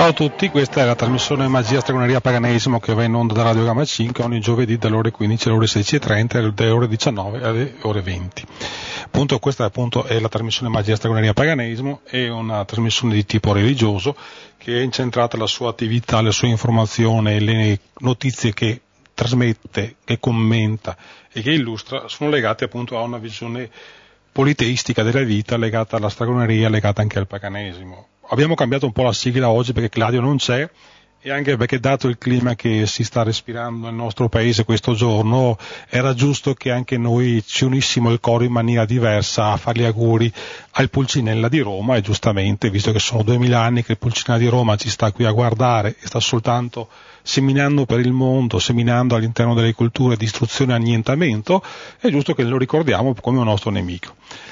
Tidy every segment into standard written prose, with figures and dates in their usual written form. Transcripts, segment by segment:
Ciao a tutti, questa è la trasmissione Magia, Stregoneria, Paganesimo che va in onda da Radio Gamma 5 ogni giovedì dalle ore 15 alle ore 16.30 dalle ore 19 alle ore 20. Appunto, questa appunto è la trasmissione Magia, Stregoneria, Paganesimo, è una trasmissione di tipo religioso che è incentrata la sua attività, le sue informazioni, le notizie che trasmette, che commenta e che illustra sono legate appunto a una visione politeistica della vita legata alla stregoneria, legata anche al paganesimo. Abbiamo cambiato un po' la sigla oggi perché Claudio non c'è e anche perché dato il clima che si sta respirando nel nostro paese questo giorno era giusto che anche noi ci unissimo il coro in maniera diversa a fare gli auguri al Pulcinella di Roma e giustamente, visto che sono 2000 anni che il Pulcinella di Roma ci sta qui a guardare e sta soltanto seminando per il mondo, seminando all'interno delle culture distruzione e annientamento, è giusto che lo ricordiamo come un nostro nemico.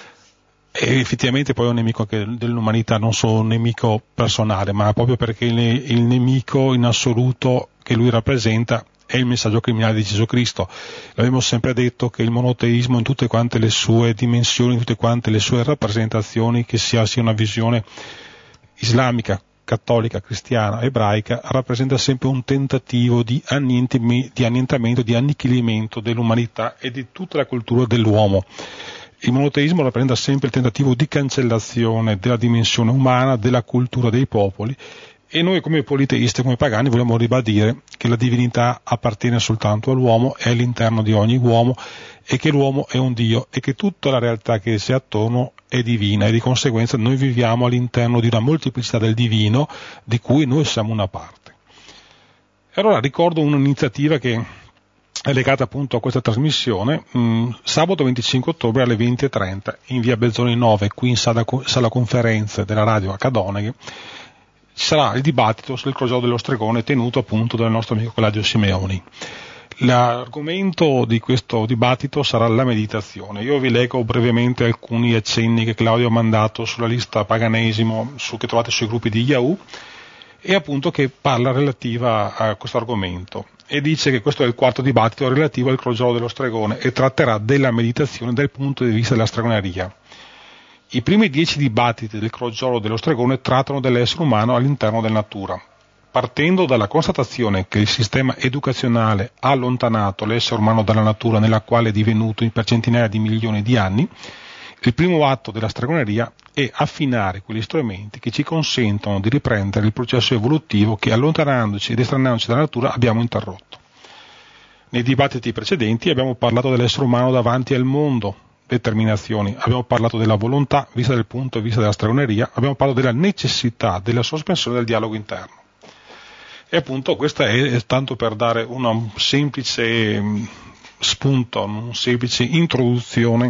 E effettivamente poi è un nemico anche dell'umanità, non solo un nemico personale, ma proprio perché il nemico in assoluto che lui rappresenta è il messaggio criminale di Gesù Cristo. L'abbiamo sempre detto che il monoteismo in tutte quante le sue dimensioni, in tutte quante le sue rappresentazioni, che sia una visione islamica, cattolica, cristiana, ebraica, rappresenta sempre un tentativo di annientamento, di annichilimento dell'umanità e di tutta la cultura dell'uomo. Il monoteismo rappresenta sempre il tentativo di cancellazione della dimensione umana, della cultura dei popoli, e noi come politeisti, come pagani, vogliamo ribadire che la divinità appartiene soltanto all'uomo, è all'interno di ogni uomo, e che l'uomo è un Dio, e che tutta la realtà che c'è attorno è divina, e di conseguenza noi viviamo all'interno di una molteplicità del divino, di cui noi siamo una parte. E allora ricordo un'iniziativa che è legata appunto a questa trasmissione, sabato 25 ottobre alle 20.30 in via Belzoni 9, qui in sala conferenze della radio a Cadoneghe, ci sarà il dibattito sul crogiolo dello stregone tenuto appunto dal nostro amico Claudio Simeoni. L'argomento di questo dibattito sarà la meditazione. Io vi leggo brevemente alcuni accenni che Claudio ha mandato sulla lista paganesimo che trovate sui gruppi di Yahoo e appunto che parla relativa a questo argomento. E dice che questo è il quarto dibattito relativo al crogiolo dello stregone e tratterà della meditazione dal punto di vista della stregoneria. I primi 10 dibattiti del crogiolo dello stregone trattano dell'essere umano all'interno della natura, partendo dalla constatazione che il sistema educazionale ha allontanato l'essere umano dalla natura nella quale è divenuto per centinaia di milioni di anni. Il primo atto della stregoneria è affinare quegli strumenti che ci consentono di riprendere il processo evolutivo che allontanandoci ed estraneandoci dalla natura abbiamo interrotto. Nei dibattiti precedenti abbiamo parlato dell'essere umano davanti al mondo, determinazioni, abbiamo parlato della volontà vista dal punto di vista della stregoneria, abbiamo parlato della necessità della sospensione del dialogo interno. E appunto questa è tanto per dare un semplice spunto, una semplice introduzione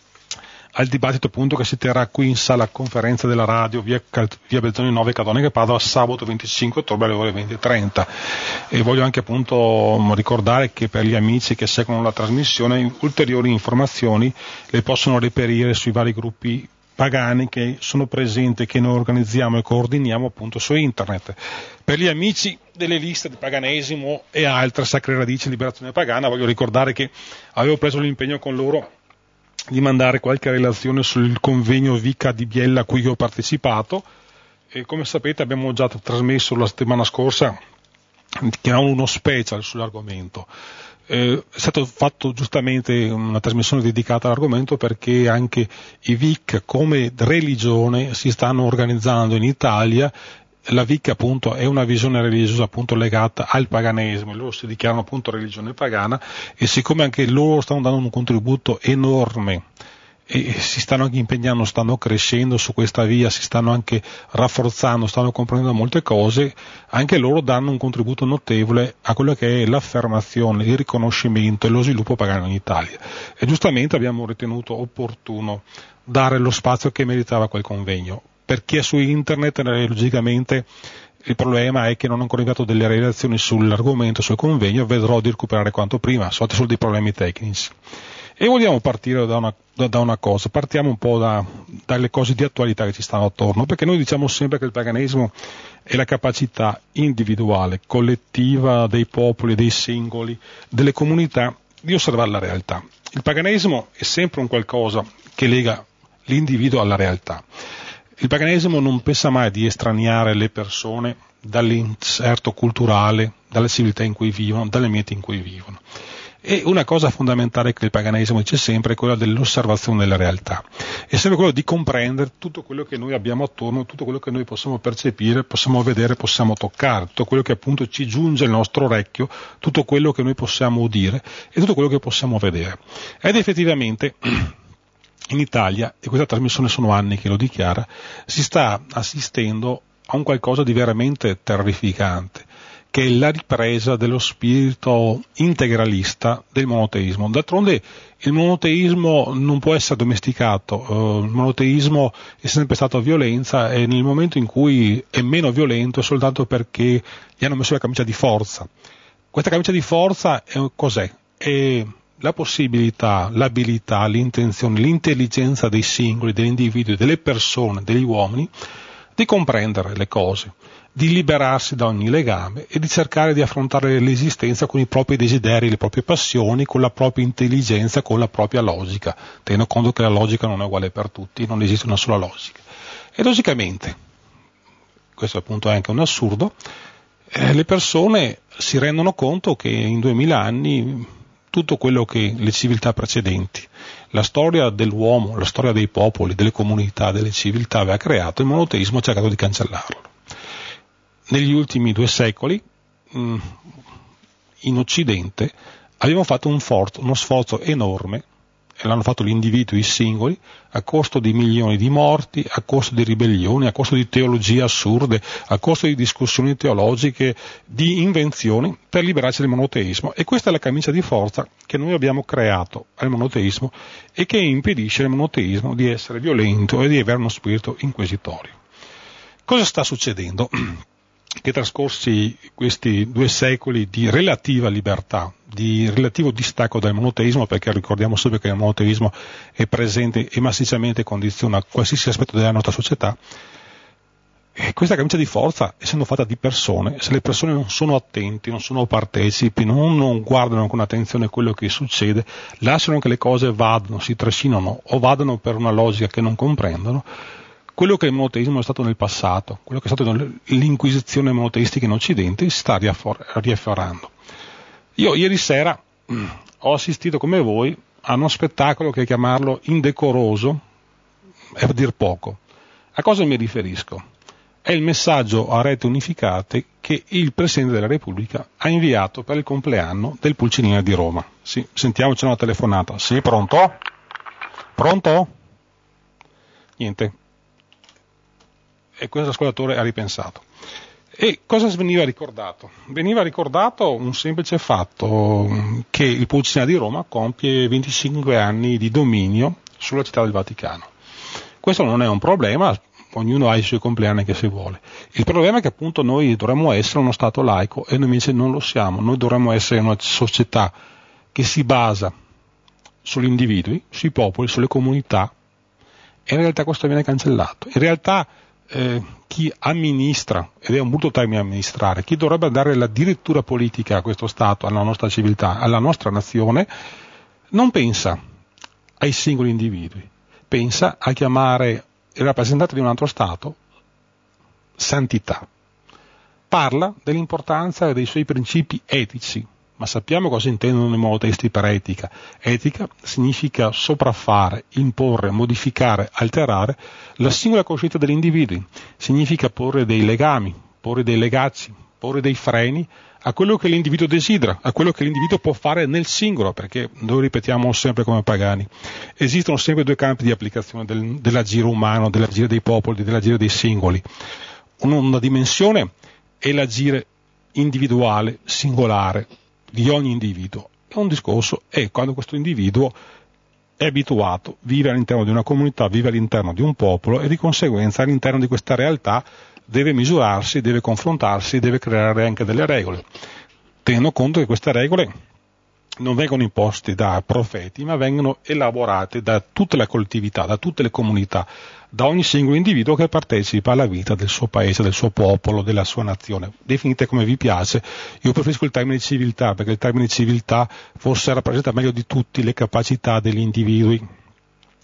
al dibattito appunto che si terrà qui in sala conferenza della radio via Belzoni 9 Cadoneghe Padova sabato 25 ottobre alle ore 20.30 e voglio anche appunto ricordare che per gli amici che seguono la trasmissione ulteriori informazioni le possono reperire sui vari gruppi pagani che sono presenti, che noi organizziamo e coordiniamo appunto su internet. Per gli amici delle liste di paganesimo e altre sacre radici liberazione pagana voglio ricordare che avevo preso l'impegno con loro di mandare qualche relazione sul convegno Vica di Biella a cui ho partecipato e come sapete abbiamo già trasmesso la settimana scorsa che ha uno special sull'argomento. È stato fatto giustamente una trasmissione dedicata all'argomento perché anche i VIC come religione si stanno organizzando in Italia. La VIC appunto è una visione religiosa appunto legata al paganesimo, loro si dichiarano appunto religione pagana e siccome anche loro stanno dando un contributo enorme e si stanno anche impegnando, stanno crescendo su questa via, si stanno anche rafforzando, stanno comprendendo molte cose, anche loro danno un contributo notevole a quello che è l'affermazione, il riconoscimento e lo sviluppo pagano in Italia. E giustamente abbiamo ritenuto opportuno dare lo spazio che meritava quel convegno. Per chi è su internet, logicamente il problema è che non ho ancora inviato delle relazioni sull'argomento, sul convegno, vedrò di recuperare quanto prima, sono solo dei problemi tecnici. E vogliamo partire da una cosa, partiamo un po' dalle cose di attualità che ci stanno attorno, perché noi diciamo sempre che il paganesimo è la capacità individuale, collettiva dei popoli, dei singoli, delle comunità di osservare la realtà. Il paganesimo è sempre un qualcosa che lega l'individuo alla realtà. Il paganesimo non pensa mai di estraniare le persone dall'inserto culturale, dalle civiltà in cui vivono, dall'ambiente in cui vivono. E una cosa fondamentale che il paganesimo dice sempre è quella dell'osservazione della realtà, è sempre quello di comprendere tutto quello che noi abbiamo attorno, tutto quello che noi possiamo percepire, possiamo vedere, possiamo toccare, tutto quello che appunto ci giunge al nostro orecchio, tutto quello che noi possiamo udire e tutto quello che possiamo vedere. Ed effettivamente in Italia, e questa trasmissione sono anni che lo dichiara, si sta assistendo a un qualcosa di veramente terrificante, che è la ripresa dello spirito integralista del monoteismo. D'altronde il monoteismo non può essere domesticato, il monoteismo è sempre stato violenza e nel momento in cui è meno violento è soltanto perché gli hanno messo la camicia di forza. Questa camicia di forza cos'è? È la possibilità, l'abilità, l'intenzione, l'intelligenza dei singoli, degli individui, delle persone, degli uomini, di comprendere le cose, di liberarsi da ogni legame e di cercare di affrontare l'esistenza con i propri desideri, le proprie passioni, con la propria intelligenza, con la propria logica, tenendo conto che la logica non è uguale per tutti, non esiste una sola logica. E logicamente, questo appunto è anche un assurdo, le persone si rendono conto che in 2000 anni tutto quello che le civiltà precedenti, la storia dell'uomo, la storia dei popoli, delle comunità, delle civiltà aveva creato, il monoteismo ha cercato di cancellarlo. Negli ultimi 2 secoli in Occidente abbiamo fatto uno sforzo enorme, e l'hanno fatto gli individui singoli, a costo di milioni di morti, a costo di ribellioni, a costo di teologie assurde, a costo di discussioni teologiche, di invenzioni per liberarci dal monoteismo. E questa è la camicia di forza che noi abbiamo creato al monoteismo e che impedisce al monoteismo di essere violento e di avere uno spirito inquisitorio. Cosa sta succedendo? Che trascorsi questi 2 secoli di relativa libertà, di relativo distacco dal monoteismo, perché ricordiamo sempre che il monoteismo è presente e massicciamente condiziona qualsiasi aspetto della nostra società, e questa camicia di forza, essendo fatta di persone, se le persone non sono attenti, non sono partecipi, non guardano con attenzione quello che succede, lasciano che le cose vadano, si trascinano o vadano per una logica che non comprendono, quello che il monoteismo è stato nel passato, quello che è stato l'inquisizione monoteistica in Occidente, si sta riaffiorando. Io ieri sera ho assistito come voi a uno spettacolo che chiamarlo indecoroso è a dir poco. A cosa mi riferisco? È il messaggio a rete unificate che il Presidente della Repubblica ha inviato per il compleanno del Pulcinella di Roma. Sì, sentiamo, c'è una telefonata. Sì, pronto? Pronto? Niente. E questo ascoltatore ha ripensato. E cosa veniva ricordato? Veniva ricordato un semplice fatto, che il Pulcinella di Roma compie 25 anni di dominio sulla città del Vaticano. Questo non è un problema, ognuno ha i suoi compleanni che si vuole. Il problema è che appunto noi dovremmo essere uno Stato laico e noi invece non lo siamo. Noi dovremmo essere una società che si basa sugli individui, sui popoli, sulle comunità, e in realtà questo viene cancellato. In realtà chi amministra, ed è un brutto termine amministrare, chi dovrebbe dare la direttura politica a questo Stato, alla nostra civiltà, alla nostra nazione, non pensa ai singoli individui, pensa a chiamare il rappresentante di un altro Stato santità. Parla dell'importanza dei suoi principi etici, ma sappiamo cosa intendono i monoteisti per etica. Etica significa sopraffare, imporre, modificare, alterare la singola coscienza degli individui, significa porre dei legami, porre dei legacci, porre dei freni a quello che l'individuo desidera, a quello che l'individuo può fare nel singolo, perché noi ripetiamo sempre come pagani, esistono sempre 2 campi di applicazione dell'agire umano, dell'agire dei popoli, dell'agire dei singoli. Una dimensione è l'agire individuale, singolare, di ogni individuo. E un discorso è quando questo individuo è abituato, vive all'interno di una comunità, vive all'interno di un popolo e di conseguenza all'interno di questa realtà deve misurarsi, deve confrontarsi, deve creare anche delle regole, tenendo conto che queste regole non vengono imposte da profeti, ma vengono elaborate da tutta la collettività, da tutte le comunità, da ogni singolo individuo che partecipa alla vita del suo paese, del suo popolo, della sua nazione. Definite come vi piace. Io preferisco il termine civiltà, perché il termine civiltà forse rappresenta meglio di tutti le capacità degli individui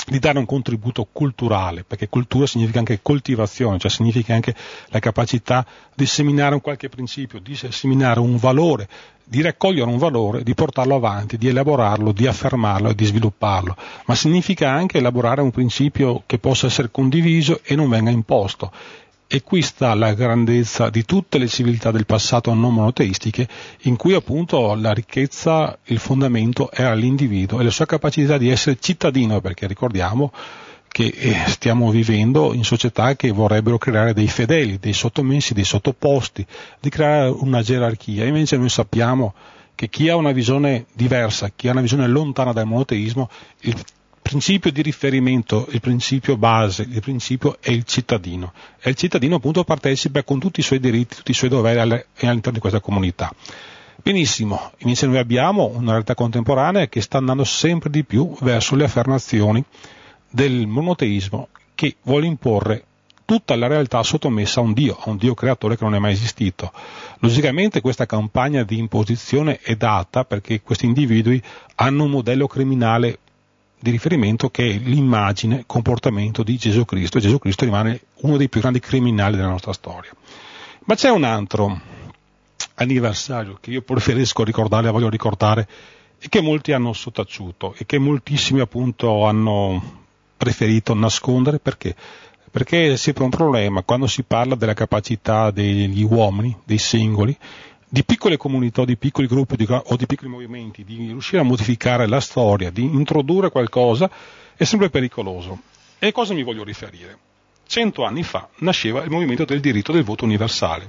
di dare un contributo culturale, perché cultura significa anche coltivazione, cioè significa anche la capacità di seminare un qualche principio, di seminare un valore, di raccogliere un valore, di portarlo avanti, di elaborarlo, di affermarlo e di svilupparlo, ma significa anche elaborare un principio che possa essere condiviso e non venga imposto. E qui sta la grandezza di tutte le civiltà del passato non monoteistiche, in cui appunto la ricchezza, il fondamento era l'individuo e la sua capacità di essere cittadino, perché ricordiamo che stiamo vivendo in società che vorrebbero creare dei fedeli, dei sottomessi, dei sottoposti, di creare una gerarchia. Invece noi sappiamo che chi ha una visione diversa, chi ha una visione lontana dal monoteismo, il principio di riferimento, il principio base, il principio è il cittadino. E il cittadino appunto partecipa con tutti i suoi diritti, tutti i suoi doveri all'interno di questa comunità. Benissimo, invece noi abbiamo una realtà contemporanea che sta andando sempre di più verso le affermazioni del monoteismo, che vuole imporre tutta la realtà sottomessa a un Dio creatore che non è mai esistito. Logicamente questa campagna di imposizione è data perché questi individui hanno un modello criminale di riferimento che è l'immagine, comportamento di Gesù Cristo, e Gesù Cristo rimane uno dei più grandi criminali della nostra storia. Ma c'è un altro anniversario che io preferisco ricordare, voglio ricordare, e che molti hanno sottaciuto e che moltissimi appunto hanno preferito nascondere. Perché? Perché è sempre un problema quando si parla della capacità degli uomini, dei singoli, di piccole comunità, di piccoli gruppi o di piccoli movimenti, di riuscire a modificare la storia, di introdurre qualcosa, è sempre pericoloso. E a cosa mi voglio riferire? 100 anni fa nasceva il movimento del diritto del voto universale.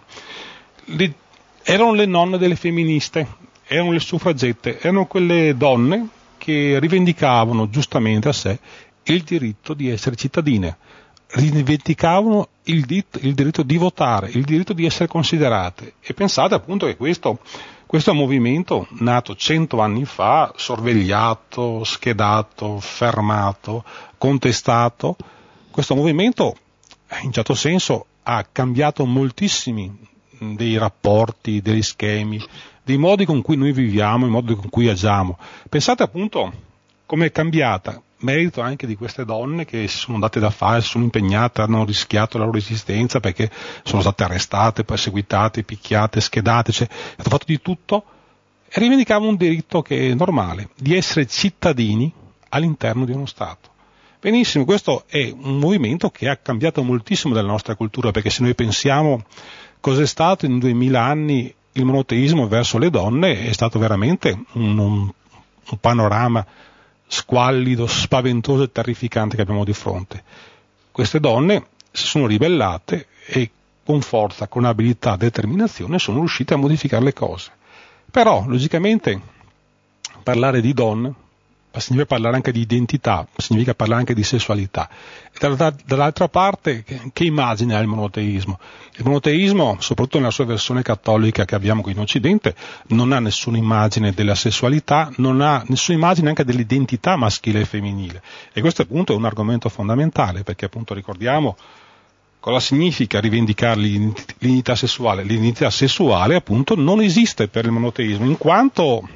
Erano le nonne delle femministe, erano le suffragette, erano quelle donne che rivendicavano giustamente a sé il diritto di essere cittadine, rivendicavano il diritto di votare, il diritto di essere considerate. E pensate appunto che questo movimento, nato 100 anni fa, sorvegliato, schedato, fermato, contestato, questo movimento in certo senso ha cambiato moltissimi dei rapporti, degli schemi, dei modi con cui noi viviamo, i modi con cui agiamo. Pensate appunto come è cambiata, merito anche di queste donne che si sono date da fare, si sono impegnate, hanno rischiato la loro esistenza perché sono state arrestate, perseguitate, picchiate, schedate, cioè hanno fatto di tutto e rivendicavano un diritto che è normale, di essere cittadini all'interno di uno Stato. Benissimo, questo è un movimento che ha cambiato moltissimo della nostra cultura, perché se noi pensiamo cos'è stato in 2000 anni il monoteismo verso le donne, è stato veramente un panorama squallido, spaventoso e terrificante che abbiamo di fronte. Queste donne si sono ribellate e con forza, con abilità e determinazione sono riuscite a modificare le cose. Però, logicamente, parlare di donne significa parlare anche di identità, significa parlare anche di sessualità. E dall'altra parte, che immagine ha il monoteismo? Il monoteismo, soprattutto nella sua versione cattolica che abbiamo qui in Occidente, non ha nessuna immagine della sessualità, non ha nessuna immagine anche dell'identità maschile e femminile. E questo appunto è un argomento fondamentale, perché appunto ricordiamo cosa significa rivendicare l'identità sessuale. L'identità sessuale appunto non esiste per il monoteismo, in quanto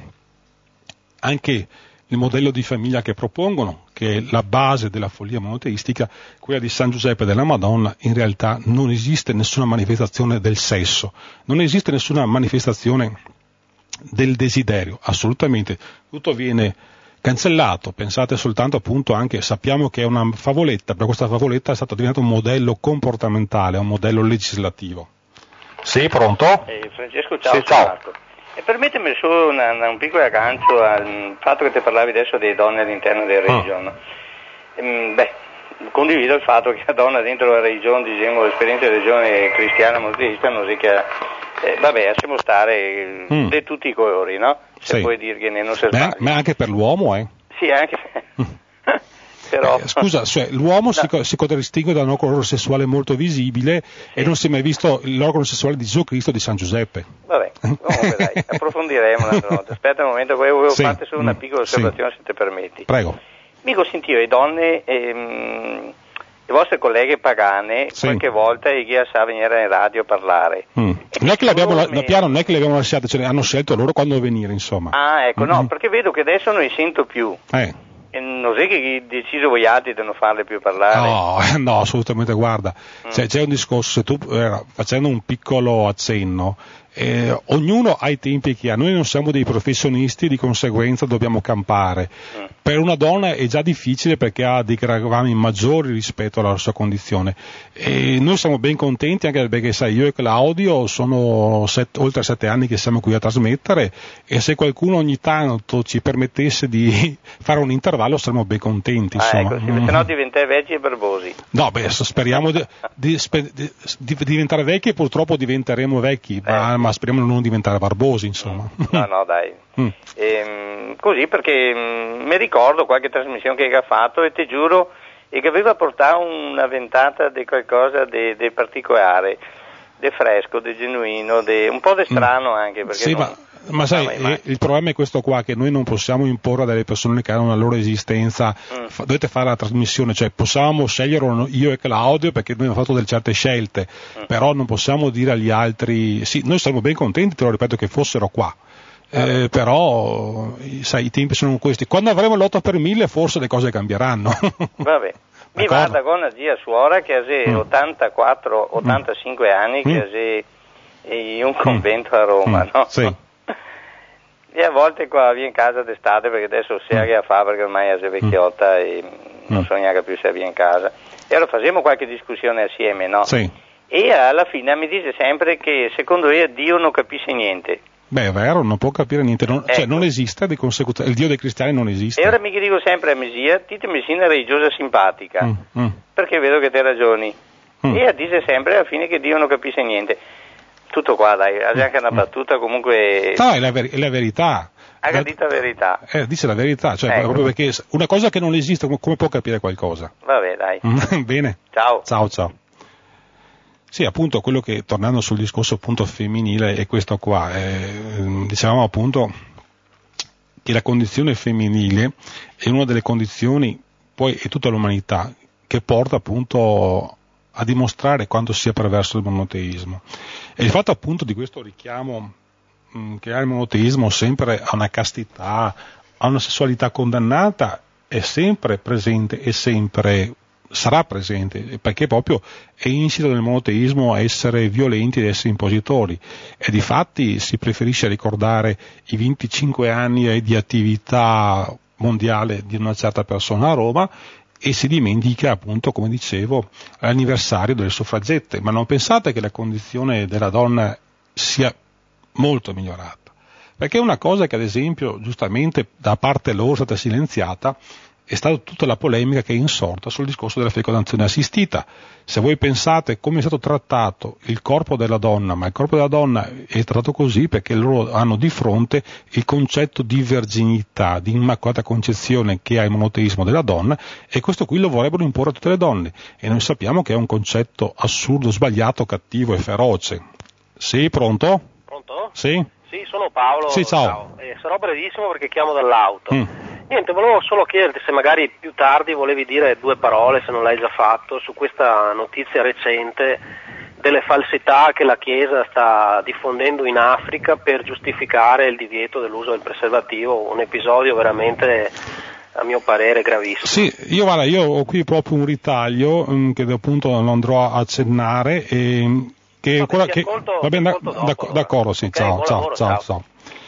anche il modello di famiglia che propongono, che è la base della follia monoteistica, quella di San Giuseppe e della Madonna, in realtà non esiste nessuna manifestazione del sesso, non esiste nessuna manifestazione del desiderio, assolutamente. Tutto viene cancellato. Pensate soltanto appunto anche, sappiamo che è una favoletta, però questa favoletta è stata diventata un modello comportamentale, un modello legislativo. Sì, pronto? Francesco, ciao. Sì, ciao. E permettimi solo un piccolo aggancio al fatto che ti parlavi adesso delle donne all'interno del region. Condivido il fatto che la donna dentro la regione, diciamo, l'esperienza della regione cristiana monoteista non si che lasciamo stare di tutti i colori, no? Se sì. Puoi dire che non si sbaglia. Ma anche per l'uomo, Sì, anche però... scusa, cioè, l'uomo no. si contraddistingue da un organo sessuale molto visibile e non si è mai visto l'organo sessuale di Gesù Cristo o di San Giuseppe. Vabbè, comunque dai, approfondiremo un'altra volta. Aspetta un momento, poi volevo farti solo una piccola osservazione, se ti permetti. Prego. Mi consentivo le donne, le vostre colleghe pagane, qualche volta che sa venire in radio a parlare. Non è che l'abbiamo lasciate, cioè, hanno scelto loro quando venire, insomma. Ah, ecco, no, perché vedo che adesso non li sento più. E non è che deciso voi altri di non farle più parlare? No, assolutamente, guarda, c'è un discorso, se tu, facendo un piccolo accenno, ognuno ha i tempi che ha, noi non siamo dei professionisti, di conseguenza dobbiamo campare. Per una donna è già difficile perché ha dei gravami maggiori rispetto alla sua condizione, e noi siamo ben contenti anche perché sai, io e Claudio sono oltre 7 anni che siamo qui a trasmettere, e se qualcuno ogni tanto ci permettesse di fare un intervallo saremmo ben contenti, insomma. Ecco, se no diventate vecchi e barbosi. No, speriamo di diventare vecchi, e purtroppo diventeremo vecchi, ma speriamo di non diventare barbosi, insomma. No, dai. Così, perché mi ricordo qualche trasmissione che ha fatto e ti giuro che aveva portato una ventata di qualcosa di particolare, di fresco, di genuino, un po' di strano anche. Perché sì, ma sai, il problema è questo qua, che noi non possiamo imporre a delle persone che hanno la loro esistenza, dovete fare la trasmissione, cioè possiamo scegliere io e Claudio perché noi abbiamo fatto delle certe scelte, però non possiamo dire agli altri, sì, noi saremmo ben contenti, te lo ripeto, che fossero qua. Però sai, i tempi sono questi. Quando avremo l'8 per 1000 forse le cose cambieranno. Vabbè. Mi vada con una zia suora che ha 84-85 anni, che ha in un convento a Roma, no? Sì. E a volte qua viene in casa d'estate, perché adesso si che a fa, perché ormai è vecchiotta e non so neanche più se viene in casa. E allora facciamo qualche discussione assieme, no? Sì. E alla fine mi dice sempre che secondo lei Dio non capisce niente. Beh, è vero, non può capire niente, cioè non esiste, di conseguenza, il Dio dei cristiani non esiste. E ora mi dico sempre a Mesia, ditemi una religiosa simpatica, perché vedo che te ragioni. E dice sempre alla fine che Dio non capisce niente. Tutto qua, dai, ha anche una battuta comunque. No, è la verità. Ha detto la verità. Dice la verità, cioè proprio perché una cosa che non esiste, come può capire qualcosa? Vabbè, dai. Bene. Ciao. Ciao. Sì, appunto, quello che, tornando sul discorso appunto femminile, è questo qua. Dicevamo appunto che la condizione femminile è una delle condizioni, poi è tutta l'umanità, che porta appunto a dimostrare quanto sia perverso il monoteismo. E il fatto appunto di questo richiamo che ha il monoteismo sempre a una castità, a una sessualità condannata, è sempre presente e sempre sarà presente, perché proprio è insito nel monoteismo essere violenti ed essere impositori, e difatti si preferisce ricordare i 25 anni di attività mondiale di una certa persona a Roma, e si dimentica appunto, come dicevo, l'anniversario delle suffragette. Ma non pensate che la condizione della donna sia molto migliorata, perché una cosa che ad esempio giustamente da parte loro è stata silenziata è stata tutta la polemica che è insorta sul discorso della fecondazione assistita. Se voi pensate come è stato trattato il corpo della donna, ma il corpo della donna è trattato così perché loro hanno di fronte il concetto di verginità, di immacolata concezione che ha il monoteismo della donna, e questo qui lo vorrebbero imporre a tutte le donne, e noi sappiamo che è un concetto assurdo, sbagliato, cattivo e feroce. Sì, pronto? Pronto? Sì? Sì, sono Paolo. Sì, ciao. Sarò brevissimo perché chiamo dall'auto. Niente, volevo solo chiederti se magari più tardi volevi dire 2 parole, se non l'hai già fatto, su questa notizia recente delle falsità che la Chiesa sta diffondendo in Africa per giustificare il divieto dell'uso del preservativo, un episodio veramente, a mio parere, gravissimo. Sì, io ho qui proprio un ritaglio che appunto lo andrò a accennare, che ancora che va bene, d'accordo, sì, okay, ciao.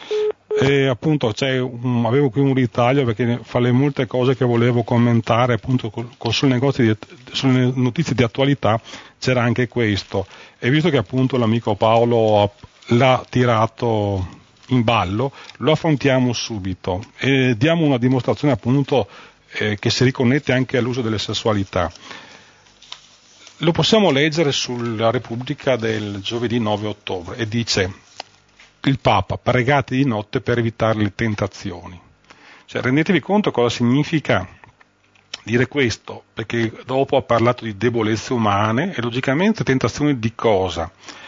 E appunto avevo qui un ritaglio perché fa le molte cose che volevo commentare appunto sulle notizie di attualità, c'era anche questo, e visto che appunto l'amico Paolo l'ha tirato in ballo, lo affrontiamo subito e diamo una dimostrazione appunto che si riconnette anche all'uso delle sessualità. Lo possiamo leggere sulla Repubblica del giovedì 9 ottobre e dice: il Papa, pregate di notte per evitare le tentazioni. Cioè, rendetevi conto cosa significa dire questo, perché dopo ha parlato di debolezze umane e logicamente tentazioni di cosa?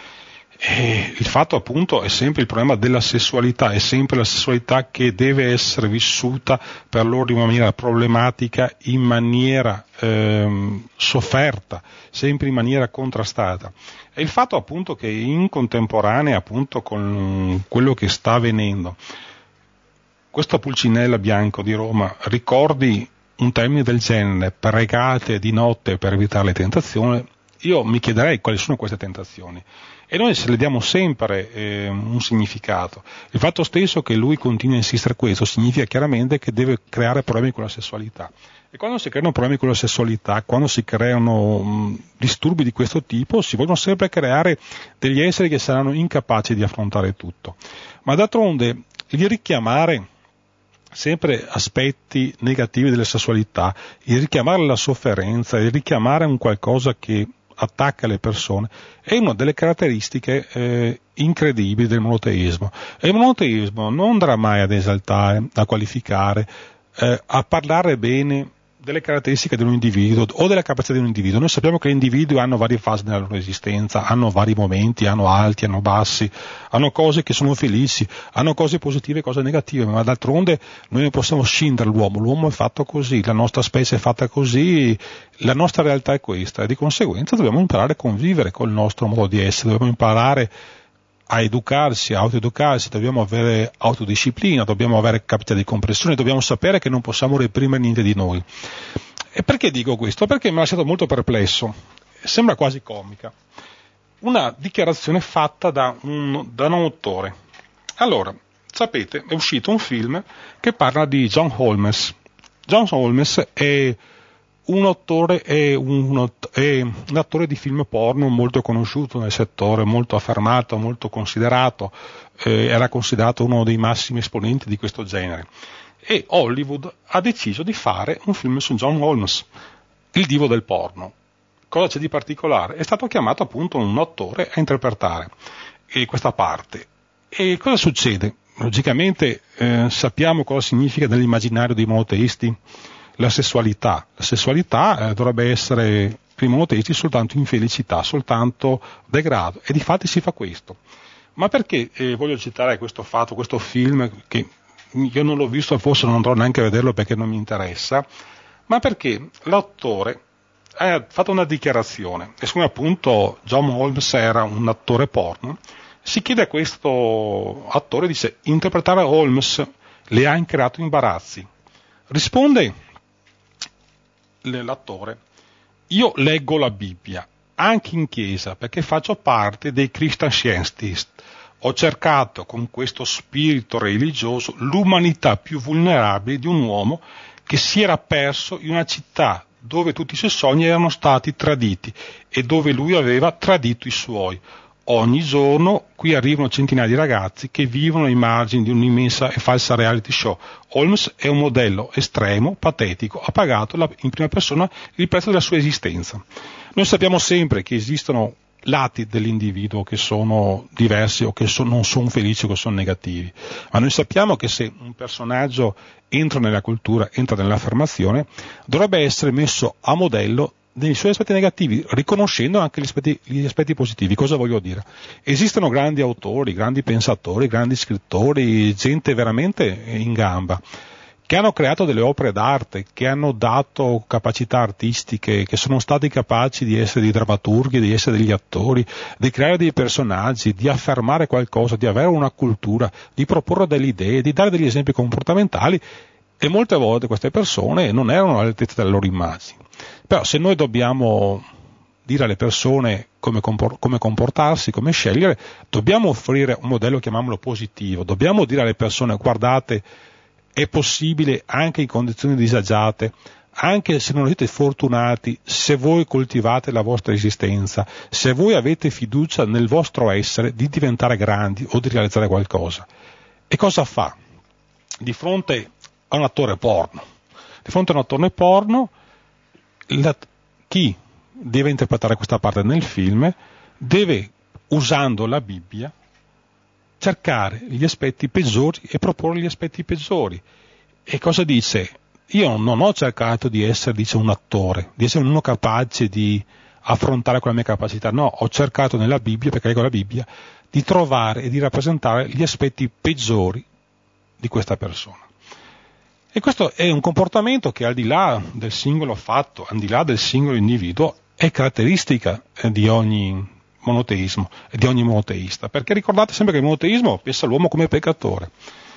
E il fatto appunto è sempre il problema della sessualità, è sempre la sessualità che deve essere vissuta per loro in una maniera problematica, in maniera sofferta, sempre in maniera contrastata. E il fatto appunto che in contemporanea appunto con quello che sta avvenendo, questa Pulcinella Bianco di Roma ricordi un termine del genere, pregate di notte per evitare le tentazioni, io mi chiederei quali sono queste tentazioni. E noi se le diamo sempre un significato. Il fatto stesso che lui continui a insistere questo significa chiaramente che deve creare problemi con la sessualità. E quando si creano problemi con la sessualità, quando si creano disturbi di questo tipo, si vogliono sempre creare degli esseri che saranno incapaci di affrontare tutto. Ma d'altronde, il richiamare sempre aspetti negativi della sessualità, il richiamare la sofferenza, il richiamare un qualcosa che attacca le persone, è una delle caratteristiche incredibili del monoteismo. E il monoteismo non andrà mai ad esaltare, a qualificare, a parlare bene delle caratteristiche di un individuo o della capacità di un individuo. Noi sappiamo che gli individui hanno varie fasi nella loro esistenza, hanno vari momenti, hanno alti, hanno bassi, hanno cose che sono felici, hanno cose positive e cose negative, ma d'altronde noi non possiamo scindere l'uomo è fatto così, la nostra specie è fatta così, la nostra realtà è questa e di conseguenza dobbiamo imparare a convivere col nostro modo di essere, dobbiamo imparare a educarsi, a autoeducarsi, dobbiamo avere autodisciplina, dobbiamo avere capacità di comprensione, dobbiamo sapere che non possiamo reprimere niente di noi. E perché dico questo? Perché mi ha lasciato molto perplesso, sembra quasi comica, una dichiarazione fatta da un autore. Allora, sapete, è uscito un film che parla di John Holmes. John Holmes è un attore di film porno molto conosciuto nel settore, molto affermato, molto considerato, era considerato uno dei massimi esponenti di questo genere. E Hollywood ha deciso di fare un film su John Holmes, il divo del porno. Cosa c'è di particolare? È stato chiamato appunto un attore a interpretare questa parte. E cosa succede? Logicamente sappiamo cosa significa nell'immaginario dei monoteisti la sessualità. La sessualità dovrebbe essere per i monoteisti soltanto infelicità, soltanto degrado, e difatti si fa questo. Ma perché voglio citare questo fatto, questo film, che io non l'ho visto, forse non andrò neanche a vederlo perché non mi interessa, ma perché l'autore ha fatto una dichiarazione, e siccome appunto John Holmes era un attore porno, si chiede a questo attore, dice, interpretare Holmes le ha creato imbarazzi. Risponde l'attore, io leggo la Bibbia, anche in chiesa, perché faccio parte dei Christian Scientists. Ho cercato con questo spirito religioso l'umanità più vulnerabile di un uomo che si era perso in una città dove tutti i suoi sogni erano stati traditi e dove lui aveva tradito i suoi. Ogni giorno qui arrivano centinaia di ragazzi che vivono ai margini di un'immensa e falsa reality show. Holmes è un modello estremo, patetico, ha pagato in prima persona il prezzo della sua esistenza. Noi sappiamo sempre che esistono lati dell'individuo che sono diversi o che non sono felici o che sono negativi, ma noi sappiamo che se un personaggio entra nella cultura, entra nell'affermazione, dovrebbe essere messo a modello dei suoi aspetti negativi, riconoscendo anche gli aspetti positivi. Cosa voglio dire? Esistono grandi autori, grandi pensatori, grandi scrittori, gente veramente in gamba, che hanno creato delle opere d'arte, che hanno dato capacità artistiche, che sono stati capaci di essere dei drammaturghi, di essere degli attori, di creare dei personaggi, di affermare qualcosa, di avere una cultura, di proporre delle idee, di dare degli esempi comportamentali, e molte volte queste persone non erano all'altezza delle loro immagini. Però se noi dobbiamo dire alle persone come comportarsi, come scegliere, dobbiamo offrire un modello, chiamiamolo positivo, dobbiamo dire alle persone, guardate, è possibile anche in condizioni disagiate, anche se non siete fortunati, se voi coltivate la vostra esistenza, se voi avete fiducia nel vostro essere, di diventare grandi o di realizzare qualcosa. E cosa fa? Di fronte a un attore porno. Di fronte a un attore porno, chi deve interpretare questa parte nel film deve, usando la Bibbia, cercare gli aspetti peggiori e proporre gli aspetti peggiori. E cosa dice? Io non ho cercato di essere, dice, un attore, di essere uno capace di affrontare con la mia capacità, no, ho cercato nella Bibbia, perché leggo la Bibbia, di trovare e di rappresentare gli aspetti peggiori di questa persona. E questo è un comportamento che, al di là del singolo fatto, al di là del singolo individuo, è caratteristica di ogni monoteismo e di ogni monoteista, perché ricordate sempre che il monoteismo pensa l'uomo come peccatore.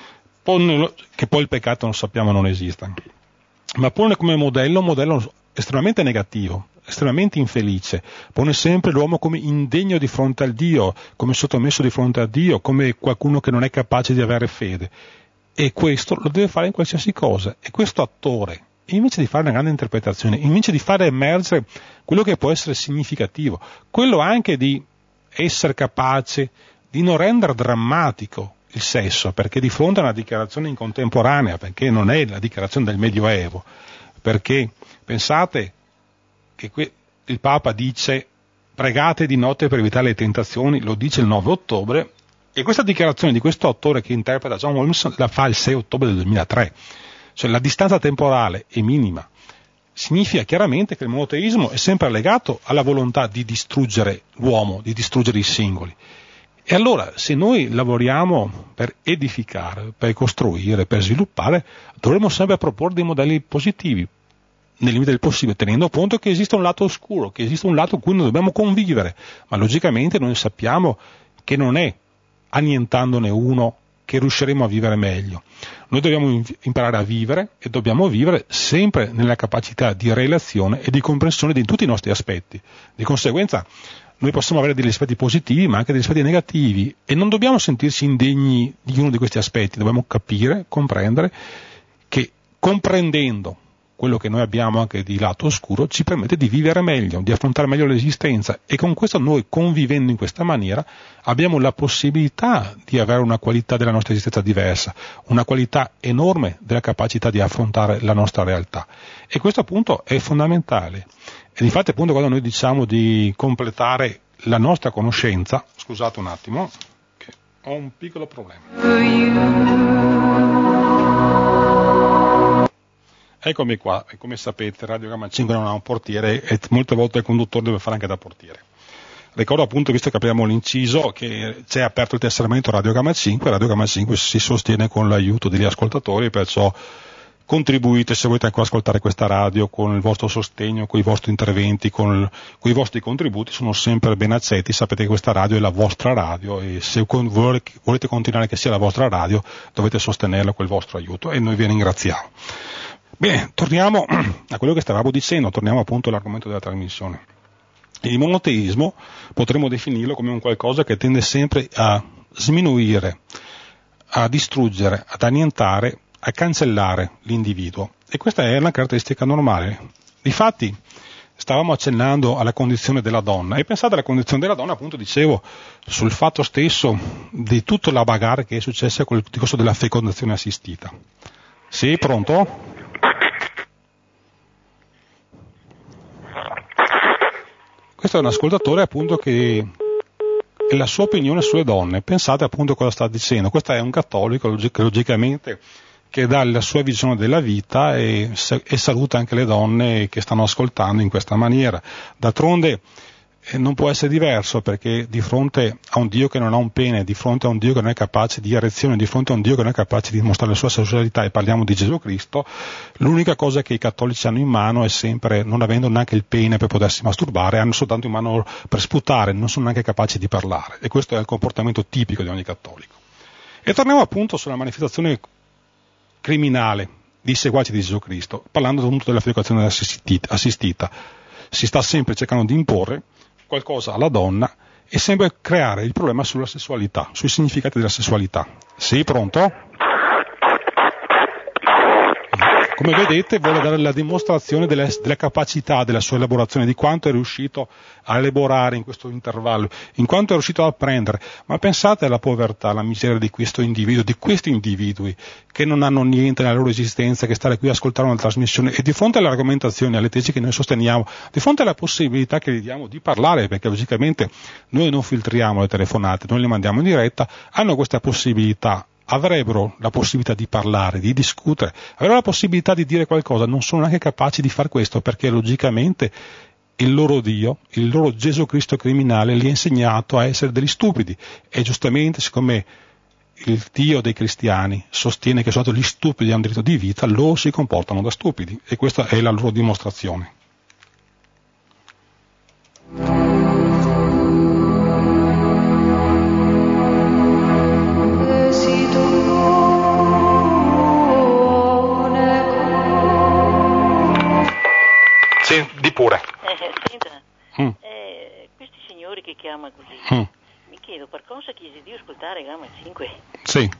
che poi il peccato non sappiamo non esista, ma pone come modello un modello estremamente negativo, estremamente infelice, pone sempre l'uomo come indegno di fronte al Dio, come sottomesso di fronte a Dio, come qualcuno che non è capace di avere fede. E questo lo deve fare in qualsiasi cosa. E questo attore, invece di fare una grande interpretazione, invece di fare emergere quello che può essere significativo, quello anche di essere capace di non rendere drammatico il sesso, perché di fronte a una dichiarazione in contemporanea, perché non è la dichiarazione del Medioevo, perché pensate che il Papa dice pregate di notte per evitare le tentazioni, lo dice il 9 ottobre, e questa dichiarazione di questo autore che interpreta John Williamson la fa il 6 ottobre del 2003, cioè la distanza temporale è minima. Significa chiaramente che il monoteismo è sempre legato alla volontà di distruggere l'uomo, di distruggere i singoli. E allora, se noi lavoriamo per edificare, per costruire, per sviluppare, dovremmo sempre proporre dei modelli positivi, nel limite del possibile, tenendo conto che esiste un lato oscuro, che esiste un lato con cui noi dobbiamo convivere, ma logicamente noi sappiamo che non è annientandone uno che riusciremo a vivere meglio. Noi dobbiamo imparare a vivere e dobbiamo vivere sempre nella capacità di relazione e di comprensione di tutti i nostri aspetti. Di conseguenza noi possiamo avere degli aspetti positivi ma anche degli aspetti negativi e non dobbiamo sentirci indegni di uno di questi aspetti, dobbiamo capire, comprendere che comprendendo quello che noi abbiamo anche di lato oscuro ci permette di vivere meglio, di affrontare meglio l'esistenza e con questo noi convivendo in questa maniera abbiamo la possibilità di avere una qualità della nostra esistenza diversa, una qualità enorme della capacità di affrontare la nostra realtà e questo appunto è fondamentale e difatti appunto quando noi diciamo di completare la nostra conoscenza, scusate un attimo che ho un piccolo problema. Eccomi qua, e come sapete Radio Gamma 5 non ha un portiere e molte volte il conduttore deve fare anche da portiere. Ricordo appunto, visto che apriamo l'inciso, che c'è aperto il tesseramento Radio Gamma 5 si sostiene con l'aiuto degli ascoltatori, perciò contribuite se volete ancora ascoltare questa radio con il vostro sostegno, con i vostri interventi, con i vostri contributi, sono sempre ben accetti, sapete che questa radio è la vostra radio e se volete continuare che sia la vostra radio dovete sostenerla con il vostro aiuto e noi vi ringraziamo. Bene, torniamo a quello che stavamo dicendo, torniamo appunto all'argomento della trasmissione. Il monoteismo potremmo definirlo come un qualcosa che tende sempre a sminuire, a distruggere, ad annientare, a cancellare l'individuo. E questa è una caratteristica normale. Difatti, stavamo accennando alla condizione della donna e pensate alla condizione della donna, appunto dicevo, sul fatto stesso di tutta la bagarre che è successa con il discorso della fecondazione assistita. Sì, pronto? Questo è un ascoltatore appunto che è la sua opinione sulle donne. Pensate appunto cosa sta dicendo. Questo è un cattolico logicamente che dà la sua visione della vita e saluta anche le donne che stanno ascoltando in questa maniera. D'altronde non può essere diverso perché di fronte a un Dio che non ha un pene, di fronte a un Dio che non è capace di erezione, di fronte a un Dio che non è capace di mostrare la sua sessualità e parliamo di Gesù Cristo, l'unica cosa che i cattolici hanno in mano è sempre, non avendo neanche il pene per potersi masturbare, hanno soltanto in mano per sputare, non sono neanche capaci di parlare e questo è il comportamento tipico di ogni cattolico. E torniamo appunto sulla manifestazione criminale di seguaci di Gesù Cristo, parlando appunto della fecondazione assistita. Si sta sempre cercando di imporre qualcosa alla donna e sempre creare il problema sulla sessualità, sui significati della sessualità. Sì, pronto? Come vedete vuole dare la dimostrazione della capacità della sua elaborazione, di quanto è riuscito a elaborare in questo intervallo, in quanto è riuscito ad apprendere. Ma pensate alla povertà, alla miseria di questo individuo, di questi individui che non hanno niente nella loro esistenza che stare qui a ascoltare una trasmissione e di fronte alle argomentazioni, alle tesi che noi sosteniamo, di fronte alla possibilità che gli diamo di parlare, perché logicamente noi non filtriamo le telefonate, noi le mandiamo in diretta, hanno questa possibilità. Avrebbero la possibilità di parlare, di discutere, avrebbero la possibilità di dire qualcosa, non sono neanche capaci di far questo perché logicamente il loro Dio, il loro Gesù Cristo criminale li ha insegnato a essere degli stupidi e giustamente siccome il Dio dei cristiani sostiene che soltanto gli stupidi hanno diritto di vita, loro si comportano da stupidi e questa è la loro dimostrazione. così, mi chiedo per cosa chiese Dio ascoltare Gamma 5? Sì.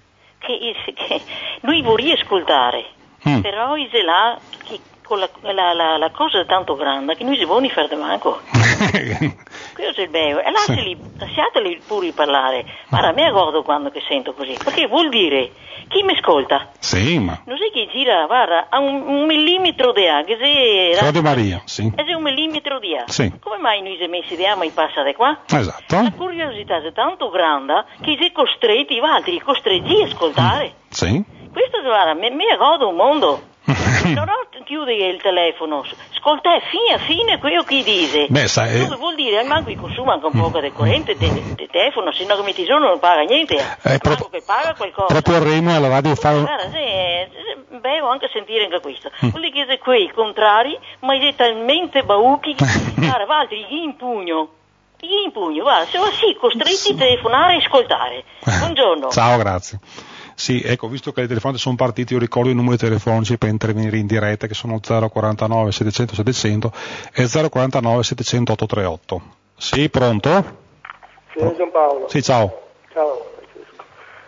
Che lui vorrà ascoltare, però è là con la cosa tanto grande che noi si vuole fare da manco. Questo è il bello. E lasciateli pure parlare. Ma a me guardo quando che sento così, perché vuol dire chi mi ascolta? Sì, ma non sai che gira, guarda, a un millimetro di A, che se Radio Maria, sì. È un millimetro di A. Sì. Come mai noi siamo messi di A ma passa di qua? Esatto. La curiosità è tanto grande che si è costretti, i altri costretti a ascoltare. Sì. Questo, guarda, mi godo un mondo. Non chiude il telefono, ascolta fine quello che dice. Beh, sai, vuol dire manco consuma anche un po' di corrente di telefono, se no come ti sono non paga niente. Che paga qualcosa. Proporremo alla radio fare. Guarda, devo anche sentire anche questo. Vuol dire che quei contrari, ma è talmente bauchi, guarda, altri gli impugno, guarda, siamo sì costretti a telefonare e ascoltare. Buongiorno. Ciao, grazie. Sì, ecco, visto che le telefonate sono partite, io ricordo i numeri telefonici per intervenire in diretta, che sono 049 700 700 e 049 700 838. Sì, pronto? Sono Giampaolo. Sì, ciao. Ciao Francesco.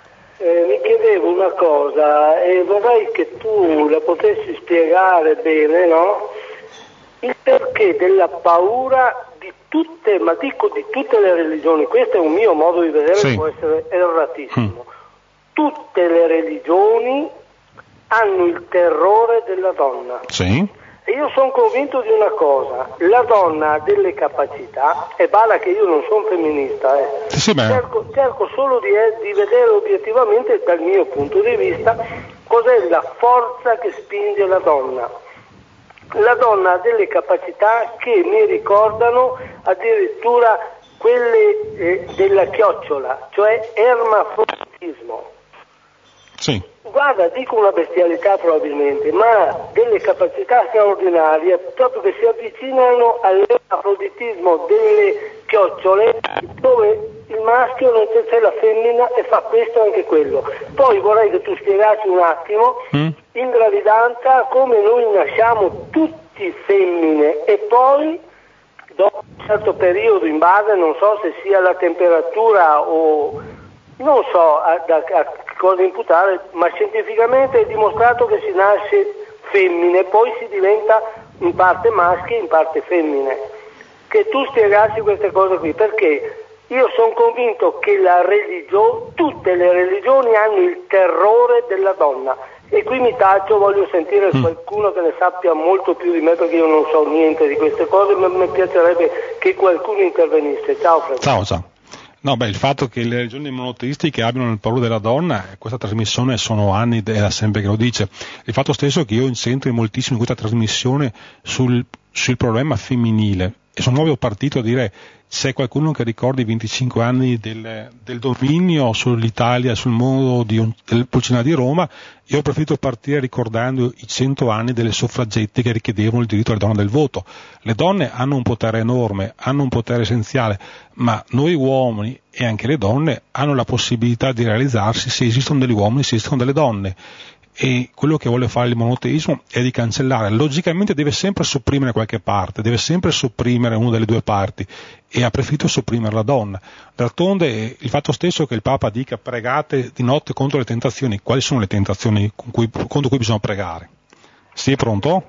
Mi chiedevo una cosa e vorrei che tu la potessi spiegare bene, no? Il perché della paura di tutte, ma dico di tutte le religioni, questo è un mio modo di vedere, sì. Può essere erratissimo. Tutte le religioni hanno il terrore della donna. Sì. E io sono convinto di una cosa, la donna ha delle capacità, e bada che io non sono femminista, sì, cerco solo di vedere obiettivamente dal mio punto di vista cos'è la forza che spinge la donna. La donna ha delle capacità che mi ricordano addirittura quelle della chiocciola, cioè ermafroditismo. Sì. Guarda, dico una bestialità probabilmente, ma delle capacità straordinarie proprio che si avvicinano all'ermafroditismo delle chiocciole, dove il maschio non c'è la femmina e fa questo e anche quello. Poi vorrei che tu spiegassi un attimo in gravidanza come noi nasciamo tutti femmine e poi dopo un certo periodo, in base non so se sia la temperatura o non so a cosa imputare, ma scientificamente è dimostrato che si nasce femmine, poi si diventa in parte maschi e in parte femmine. Che tu spiegassi queste cose qui, perché io sono convinto che tutte le religioni hanno il terrore della donna. E qui mi taccio, voglio sentire qualcuno che ne sappia molto più di me, perché io non so niente di queste cose, ma mi piacerebbe che qualcuno intervenisse. Ciao Francesco. Ciao. No, il fatto che le religioni monoteistiche abbiano il paura della donna, questa trasmissione sono anni ed è da sempre che lo dice. Il fatto stesso che io incentri moltissimo in questa trasmissione sul problema femminile, e sono proprio partito a dire: c'è qualcuno che ricordi i 25 anni del dominio sull'Italia, sul mondo del Pulcinare di Roma, io ho preferito partire ricordando i 100 anni delle suffragette che richiedevano il diritto alle donne del voto. Le donne hanno un potere enorme, hanno un potere essenziale, ma noi uomini e anche le donne hanno la possibilità di realizzarsi se esistono degli uomini, se esistono delle donne. E quello che vuole fare il monoteismo è di cancellare. Logicamente deve sempre sopprimere qualche parte, deve sempre sopprimere una delle due parti, e ha preferito sopprimere la donna. D'altronde il fatto stesso che il Papa dica pregate di notte contro le tentazioni, quali sono le tentazioni contro cui bisogna pregare? Sì, pronto?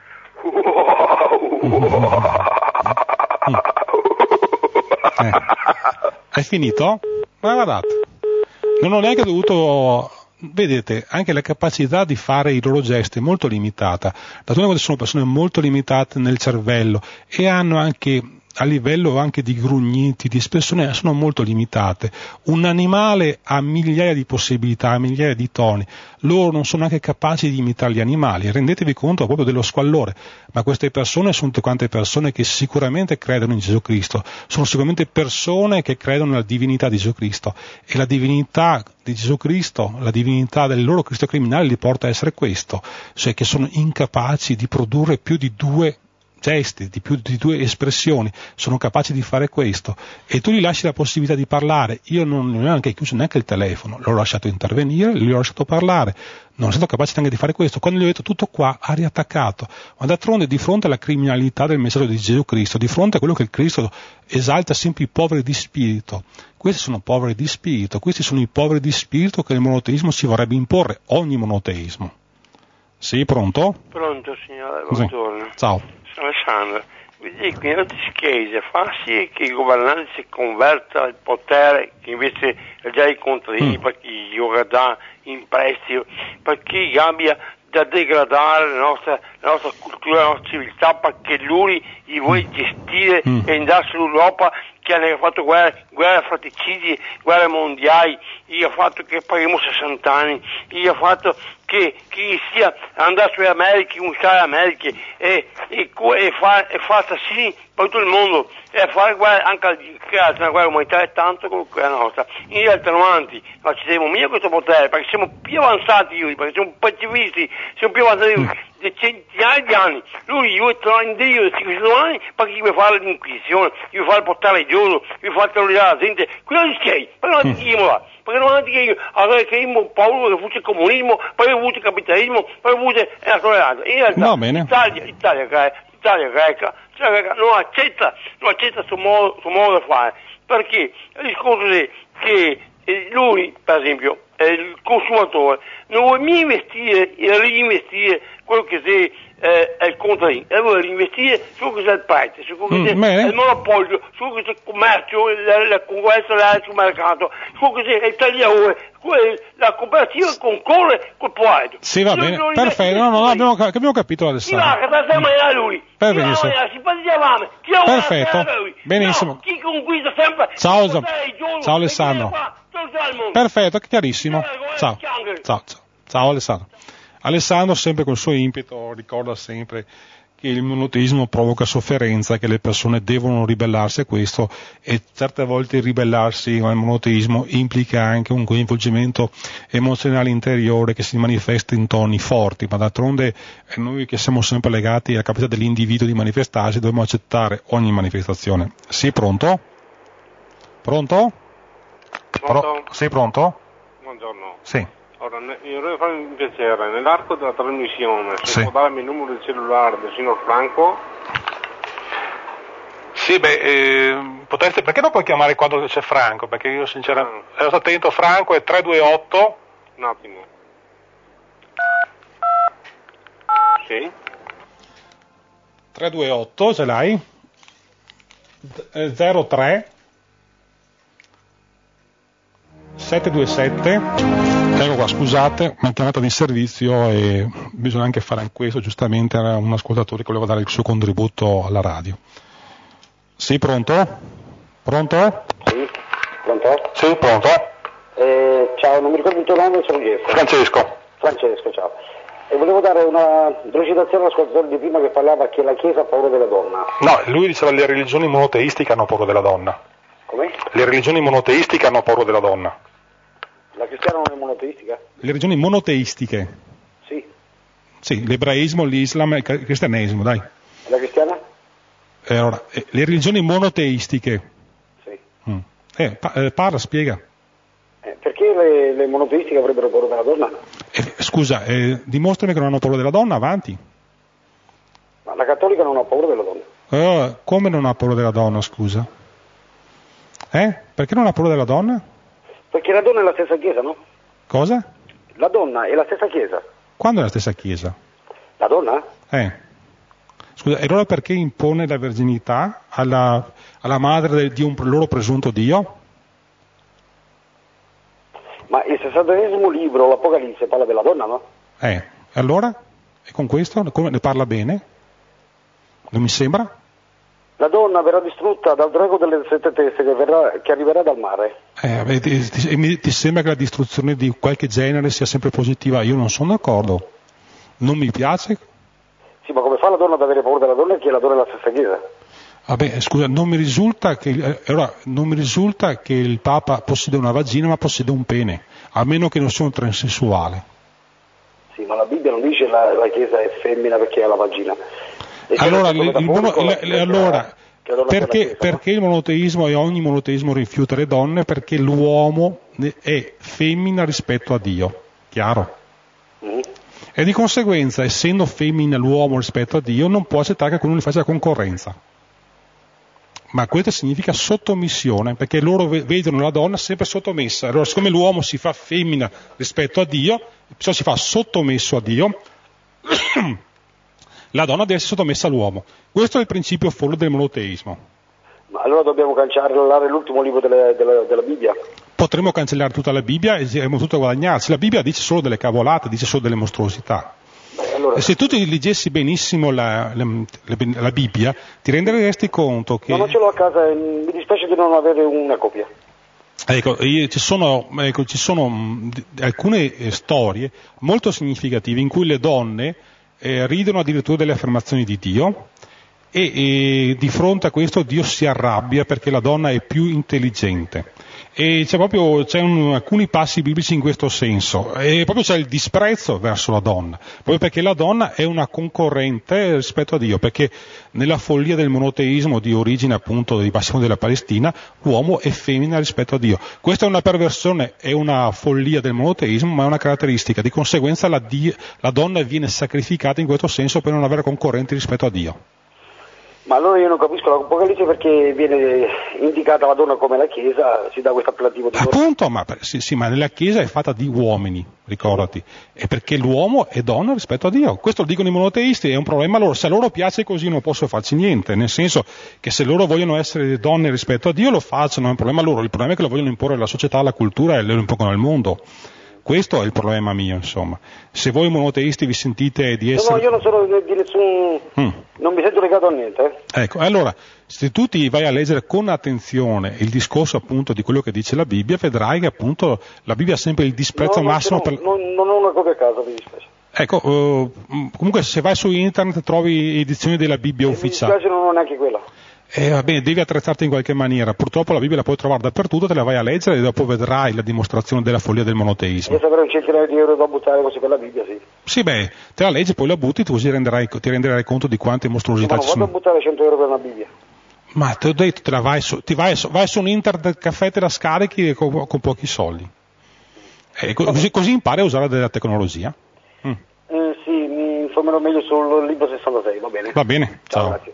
Hai finito? Ma guardate, non ho neanche dovuto... Vedete, anche la capacità di fare i loro gesti è molto limitata. D'altronde sono persone molto limitate nel cervello e hanno anche, a livello anche di grugniti, di espressione, sono molto limitate. Un animale ha migliaia di possibilità, migliaia di toni. Loro non sono neanche capaci di imitare gli animali. Rendetevi conto proprio dello squallore. Ma queste persone sono tutte quante persone che sicuramente credono in Gesù Cristo. Sono sicuramente persone che credono nella divinità di Gesù Cristo. E la divinità di Gesù Cristo, la divinità del loro Cristo criminale li porta a essere questo. Cioè che sono incapaci di produrre più di due gesti, di tue espressioni sono capaci di fare questo, e tu gli lasci la possibilità di parlare. Io non ho neanche chiuso neanche il telefono, l'ho lasciato intervenire, gli ho lasciato parlare, non sono stato capace neanche di fare questo. Quando gli ho detto tutto qua, ha riattaccato. Ma d'altronde, di fronte alla criminalità del messaggio di Gesù Cristo, di fronte a quello che il Cristo esalta sempre i poveri di spirito, questi sono poveri di spirito, questi sono i poveri di spirito che il monoteismo si vorrebbe imporre, ogni monoteismo. Sì, pronto? Pronto signore, buongiorno. Sì. Ciao. Sono Alessandro. Vi dico, in altre chiese fa sì che i governanti si convertano al potere, che invece è già i contadini, perché gli dà in prestito, perché abbia da degradare la nostra cultura, la nostra civiltà, perché lui gli vuole gestire e andare sull'Europa che hanno fatto guerre fratricidi, guerre mondiali, gli ha fatto che paghiamo 60 anni, gli ha fatto che sia andare sulle Americhe, conquistare le Americhe e fare assassini per tutto il mondo e fare guerra anche una guerra umanitaria tanto come quella nostra. In realtà avanti, ma ci siamo mica questo potere, perché siamo più avanzati io, perché siamo pacifisti, siamo più avanzati di centinaia di anni. Lui vuole tornare indietro di 500 anni perché gli vuole fare l'inquisizione, gli vuole fare portare il giorno, gli vuole fare terrorizzare la gente. Quello di che? Perché non diciamo là? Perché non anche io avremo paura che fosse il comunismo, poi avuto il capitalismo, poi avuto la tolleranza. In realtà l'Italia greca non accetta questo modo di fare, perché il discorso è che lui, per esempio, il consumatore non vuole mai investire e reinvestire quello che è il contadino, e vuole reinvestire su quello che è il prezzo, su quello che è il monopolio, su quello che è il commercio, la concorrenza sul mercato, su quello che è il tagliaore, la cooperativa concorre col poeta. Sì, va bene, perfetto, abbiamo capito Alessandro. Perfetto, benissimo. Chi conquista sempre ciao Alessandro. Perfetto, chiarissimo. Ciao Alessandro. Alessandro, sempre col suo impeto, ricorda sempre che il monoteismo provoca sofferenza, che le persone devono ribellarsi a questo, e certe volte ribellarsi al monoteismo implica anche un coinvolgimento emozionale interiore che si manifesta in toni forti, ma d'altronde noi che siamo sempre legati alla capacità dell'individuo di manifestarsi dobbiamo accettare ogni manifestazione. Sì, pronto? Pronto? Sei pronto? Buongiorno. Sì. Ora, io vorrei fare un piacere, nell'arco della trasmissione, se può darmi il numero del cellulare del signor Franco? Sì, potreste, perché non puoi chiamare quando c'è Franco? Perché io sinceramente ero attento, Franco è 328. Un attimo. Sì. 328, ce l'hai? 03 727. Ecco qua, scusate, mi ha chiamato di servizio e bisogna anche fare questo, giustamente era un ascoltatore che voleva dare il suo contributo alla radio. Sì, pronto? Pronto? Sì, pronto? Sì, pronto. Ciao, non mi ricordo il tuo nome, sono chiesto. Francesco, ciao. E volevo dare una delucidazione all'ascoltatore di prima che parlava che la Chiesa ha paura della donna. No, lui diceva che le religioni monoteistiche hanno paura della donna. Come? Le religioni monoteistiche hanno paura della donna. La cristiana non è monoteistica? Le religioni monoteistiche? Sì. Sì, l'ebraismo, l'Islam e il cristianesimo, dai. E la cristiana? Allora, le religioni monoteistiche? Sì. Parla, spiega. Perché le monoteistiche avrebbero paura della donna? Scusa, dimostrami che non hanno paura della donna, avanti. Ma la cattolica non ha paura della donna. Come non ha paura della donna, scusa? Perché non ha paura della donna? Perché la donna è la stessa Chiesa, no? Cosa? La donna è la stessa Chiesa. Quando è la stessa Chiesa? La donna? Scusa, e allora perché impone la verginità alla madre di un loro presunto Dio? Ma il 60esimo libro, l'Apocalisse, parla della donna, no? Allora? E con questo ne parla bene? Non mi sembra? La donna verrà distrutta dal drago delle 7 teste che arriverà dal mare. Ti sembra che la distruzione di qualche genere sia sempre positiva? Io non sono d'accordo. Non mi piace. Sì, ma come fa la donna ad avere paura della donna e che la donna è la stessa Chiesa? Vabbè, scusa, non mi risulta che il Papa possiede una vagina ma possiede un pene, a meno che non sia un transessuale. Sì, ma la Bibbia non dice la Chiesa è femmina perché ha la vagina. Perché il monoteismo e ogni monoteismo rifiuta le donne? Perché l'uomo è femmina rispetto a Dio, chiaro? E di conseguenza, essendo femmina l'uomo rispetto a Dio, non può accettare che qualcuno gli faccia concorrenza. Ma questo significa sottomissione, perché loro vedono la donna sempre sottomessa. Allora, siccome l'uomo si fa femmina rispetto a Dio, perciò si fa sottomesso a Dio, la donna deve essere sottomessa all'uomo. Questo è il principio folle del monoteismo. Ma allora dobbiamo cancellare l'ultimo libro della Bibbia? Potremmo cancellare tutta la Bibbia e avremo tutto a guadagnarci. La Bibbia dice solo delle cavolate, dice solo delle mostruosità. Allora, se tu ti leggessi benissimo la Bibbia, ti renderesti conto che... Ma non ce l'ho a casa, mi dispiace di non avere una copia. Ecco, ci sono alcune storie molto significative in cui le donne ridono addirittura delle affermazioni di Dio e di fronte a questo Dio si arrabbia perché la donna è più intelligente. E alcuni passi biblici in questo senso, e proprio c'è il disprezzo verso la donna, proprio perché la donna è una concorrente rispetto a Dio, perché nella follia del monoteismo di origine appunto di Bassimo della Palestina, l'uomo è femmina rispetto a Dio. Questa è una perversione, è una follia del monoteismo, ma è una caratteristica, di conseguenza la donna viene sacrificata in questo senso per non avere concorrenti rispetto a Dio. Ma allora io non capisco l'Apocalisse perché viene indicata la donna come la Chiesa, si dà questo appellativo di appunto, ma nella Chiesa è fatta di uomini, ricordati, è perché l'uomo è donna rispetto a Dio. Questo lo dicono i monoteisti, è un problema loro. Se a loro piace così non posso farci niente, nel senso che se loro vogliono essere donne rispetto a Dio lo facciano, è un problema loro. Il problema è che lo vogliono imporre alla società, alla cultura e lo impongono al mondo. Questo è il problema mio, insomma. Se voi monoteisti vi sentite di essere... No, io non sono di nessun... Non mi sento legato a niente. Ecco, allora, se tu ti vai a leggere con attenzione il discorso appunto di quello che dice la Bibbia, vedrai che appunto la Bibbia ha sempre il disprezzo massimo per... Non ho una copia a casa, mi dispiace. Ecco, comunque se vai su internet trovi edizioni della Bibbia ufficiale. Mi dispiace, non ho neanche quella. Va bene, devi attrezzarti in qualche maniera. Purtroppo la Bibbia la puoi trovare dappertutto, te la vai a leggere e dopo vedrai la dimostrazione della follia del monoteismo. Io saprei un centinaio di euro da buttare così per la Bibbia, sì. Sì, te la leggi, poi la butti, così ti renderai conto di quante mostruosità ci sono. Ma non vado a buttare 100 euro per una Bibbia. Ma ti ho detto, vai su un internet caffè, te la scarichi con pochi soldi. Così impari a usare della tecnologia. Sì, mi informerò meglio sul libro 66, va bene. Va bene, ciao. Grazie.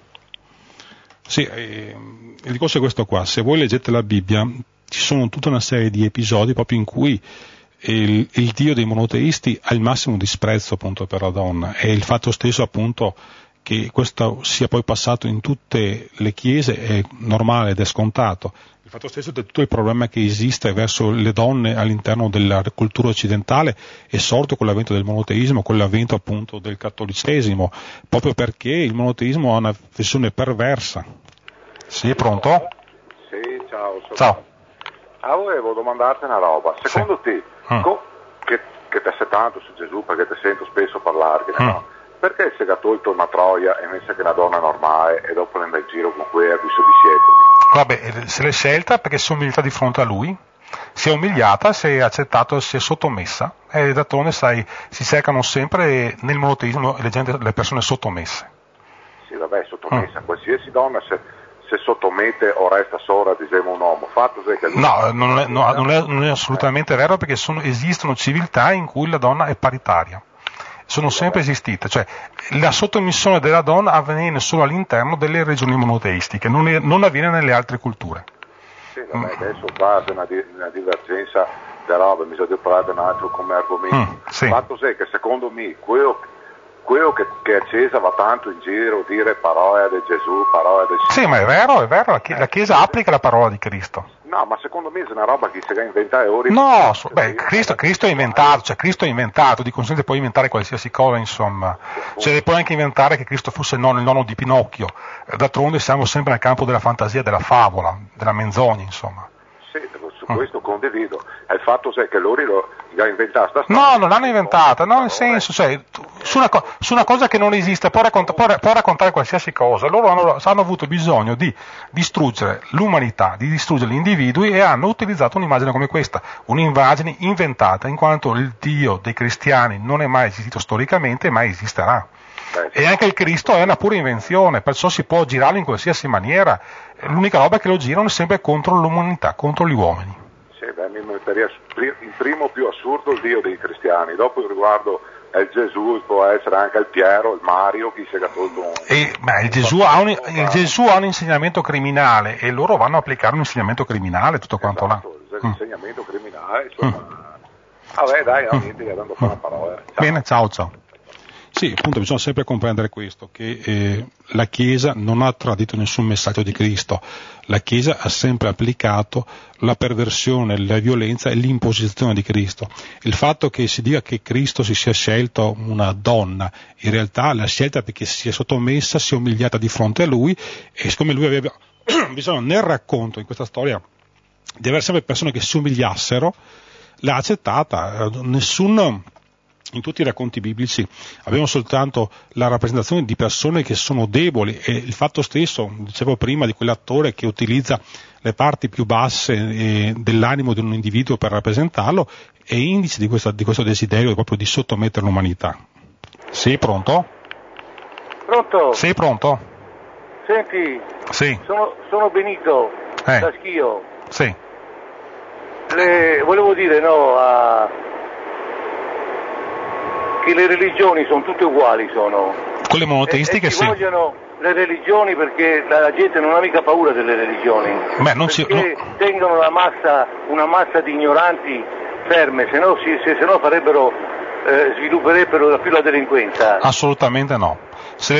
Sì, il discorso è questo qua, se voi leggete la Bibbia ci sono tutta una serie di episodi proprio in cui il Dio dei monoteisti ha il massimo disprezzo appunto per la donna, e il fatto stesso appunto che questo sia poi passato in tutte le chiese è normale ed è scontato. Il fatto stesso di tutto il problema che esiste verso le donne all'interno della cultura occidentale è sorto con l'avvento del monoteismo, con l'avvento appunto del cattolicesimo, proprio perché il monoteismo ha una versione perversa. Sì, è pronto? Sì, ciao. Ciao. Volevo domandarti una roba. Secondo te, che ti sei tanto su Gesù, perché ti sento spesso parlare, no? Perché si è tolto una troia e messo che una donna normale e dopo ne va in giro con quei abisso di siecoli? Vabbè, se l'è scelta perché si è umiliata di fronte a lui, si è umiliata, si è accettato, si è sottomessa, e d'altronde si cercano sempre nel monoteismo le persone sottomesse. Sì, vabbè, sottomessa, qualsiasi donna se sottomette o resta sola, diciamo un uomo, fatto che lui... No, non è assolutamente vero, perché esistono civiltà in cui la donna è paritaria. Sono sempre esistite, cioè la sottomissione della donna avviene solo all'interno delle regioni monoteistiche, non avviene nelle altre culture. Sì, vabbè, adesso base una divergenza di roba, bisogna parlare di un altro come argomento. Sì. Il fatto è che secondo me quello che a Chiesa va tanto in giro a dire parole di Gesù, parole di... Sì, ma è vero, la Chiesa applica la parola di Cristo. No, ma secondo me è una roba che si deve inventare ora. No, Cristo è inventato, di conseguenza puoi inventare qualsiasi cosa, insomma. Cioè, puoi anche inventare che Cristo fosse il nonno di Pinocchio. D'altronde siamo sempre nel campo della fantasia, della favola, della menzogna, insomma. Sì, su questo condivido. Il fatto è che loro l'ha inventata. No, non l'hanno inventata, no, nel senso, cioè, su una cosa che non esiste, può raccontare qualsiasi cosa. Loro hanno avuto bisogno di distruggere l'umanità, di distruggere gli individui, e hanno utilizzato un'immagine come questa, un'immagine inventata, in quanto il Dio dei cristiani non è mai esistito storicamente e mai esisterà. E anche il Cristo è una pura invenzione, perciò si può girarlo in qualsiasi maniera. L'unica roba è che lo girano è sempre contro l'umanità, contro gli uomini. Sì, mi metterei il primo più assurdo il Dio dei cristiani, dopo il riguardo è il Gesù, può essere anche il Piero, il Mario, chi si è tolto il Gesù ha un insegnamento criminale e loro vanno a applicare un insegnamento criminale, tutto quanto là. L'insegnamento criminale, insomma. Vabbè, dai, niente, dando a fare la parola. Ciao. Bene, ciao. Sì, appunto bisogna sempre comprendere questo, che la Chiesa non ha tradito nessun messaggio di Cristo, la Chiesa ha sempre applicato la perversione, la violenza e l'imposizione di Cristo. Il fatto che si dica che Cristo si sia scelto una donna, in realtà l'ha scelta perché si è sottomessa, si è umiliata di fronte a lui e siccome lui aveva bisogno nel racconto, in questa storia, di avere sempre persone che si umiliassero, l'ha accettata, in tutti i racconti biblici abbiamo soltanto la rappresentazione di persone che sono deboli e il fatto stesso, dicevo prima, di quell'attore che utilizza le parti più basse dell'animo di un individuo per rappresentarlo è indice di questo desiderio proprio di sottomettere l'umanità. Sì, pronto? Pronto? Sì, pronto? Senti, sì. Sono Benito, da Schio. Sì. Volevo dire, che le religioni sono tutte uguali, quelle monoteistiche ci vogliono le religioni perché la gente non ha mica paura delle religioni, tengono una massa di ignoranti ferme, se no svilupperebbero più la delinquenza. Assolutamente no. Se le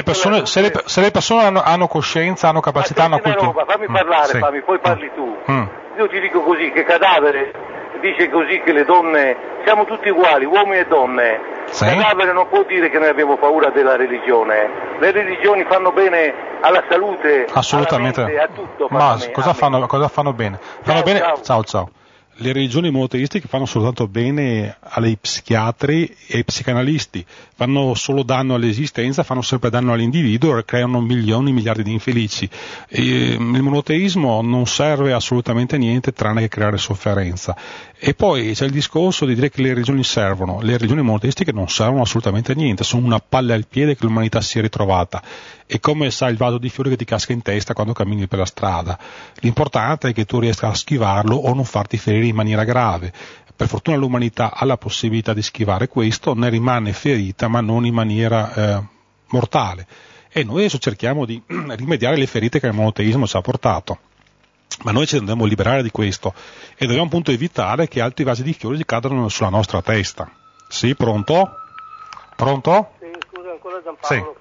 persone hanno coscienza, hanno capacità, hanno cultura. Fammi parlare, poi parli tu. Io ti dico così, che Cadavere dice così che le donne siamo tutti uguali, uomini e donne. Sì? Cadavere non può dire che noi abbiamo paura della religione. Le religioni fanno bene alla salute, assolutamente. Alla mente, a tutto. Ma cosa fanno bene? Ciao. Le religioni monoteistiche fanno soltanto bene ai psichiatri e ai psicanalisti, fanno solo danno all'esistenza, fanno sempre danno all'individuo e creano miliardi di infelici. Il monoteismo non serve assolutamente a niente tranne che creare sofferenza. E poi c'è il discorso di dire che le religioni servono. Le religioni monoteistiche non servono assolutamente a niente, sono una palla al piede che l'umanità si è ritrovata. È come sai il vaso di fiori che ti casca in testa quando cammini per la strada. L'importante è che tu riesca a schivarlo o non farti ferire in maniera grave. Per fortuna l'umanità ha la possibilità di schivare questo, ne rimane ferita ma non in maniera mortale. E noi adesso cerchiamo di rimediare le ferite che il monoteismo ci ha portato. Ma noi ci dobbiamo liberare di questo e dobbiamo appunto evitare che altri vasi di fiori cadano sulla nostra testa. Sì, pronto? Pronto? Sì, scusa, ancora Giampaolo. Sì.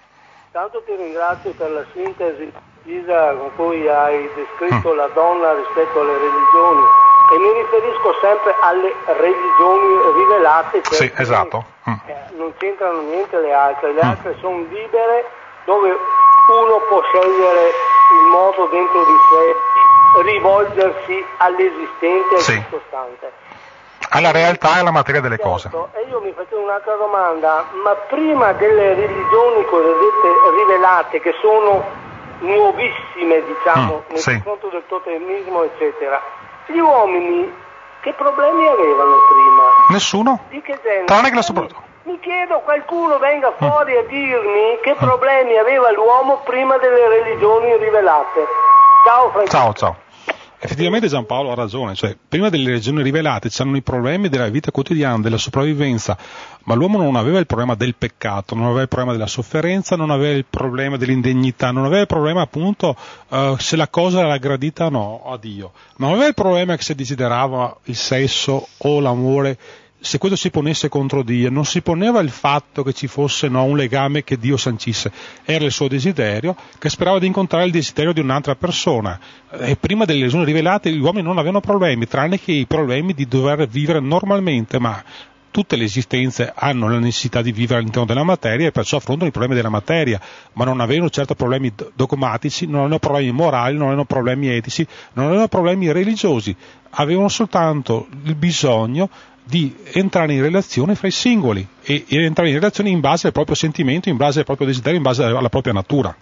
Tanto ti ringrazio per la sintesi precisa con cui hai descritto la donna rispetto alle religioni e mi riferisco sempre alle religioni rivelate. Sì, esatto. Non c'entrano niente le altre sono libere, dove uno può scegliere il modo dentro di sé di rivolgersi all'esistente e al circostante. Alla realtà e alla materia delle cose. E io mi facevo un'altra domanda, ma prima delle religioni cosiddette rivelate, che sono nuovissime, diciamo, nel confronto del totemismo, eccetera, gli uomini che problemi avevano prima? Nessuno. Di che genere? Tranne che mi chiedo, qualcuno venga fuori a dirmi che problemi aveva l'uomo prima delle religioni rivelate. Ciao Francesco. Ciao. Effettivamente Giampaolo ha ragione, cioè prima delle religioni rivelate c'erano i problemi della vita quotidiana, della sopravvivenza, ma l'uomo non aveva il problema del peccato, non aveva il problema della sofferenza, non aveva il problema dell'indegnità, non aveva il problema appunto se la cosa era gradita o no a Dio, non aveva il problema che se desiderava il sesso o l'amore, se questo si ponesse contro Dio, non si poneva il fatto che ci fosse un legame che Dio sancisse, era il suo desiderio, che sperava di incontrare il desiderio di un'altra persona. E prima delle religioni rivelate gli uomini non avevano problemi, tranne che i problemi di dover vivere normalmente, ma tutte le esistenze hanno la necessità di vivere all'interno della materia e perciò affrontano i problemi della materia, ma non avevano certo problemi dogmatici, non avevano problemi morali, non avevano problemi etici, non avevano problemi religiosi, avevano soltanto il bisogno di entrare in relazione fra i singoli e entrare in relazione in base al proprio sentimento, in base al proprio desiderio, in base alla propria natura.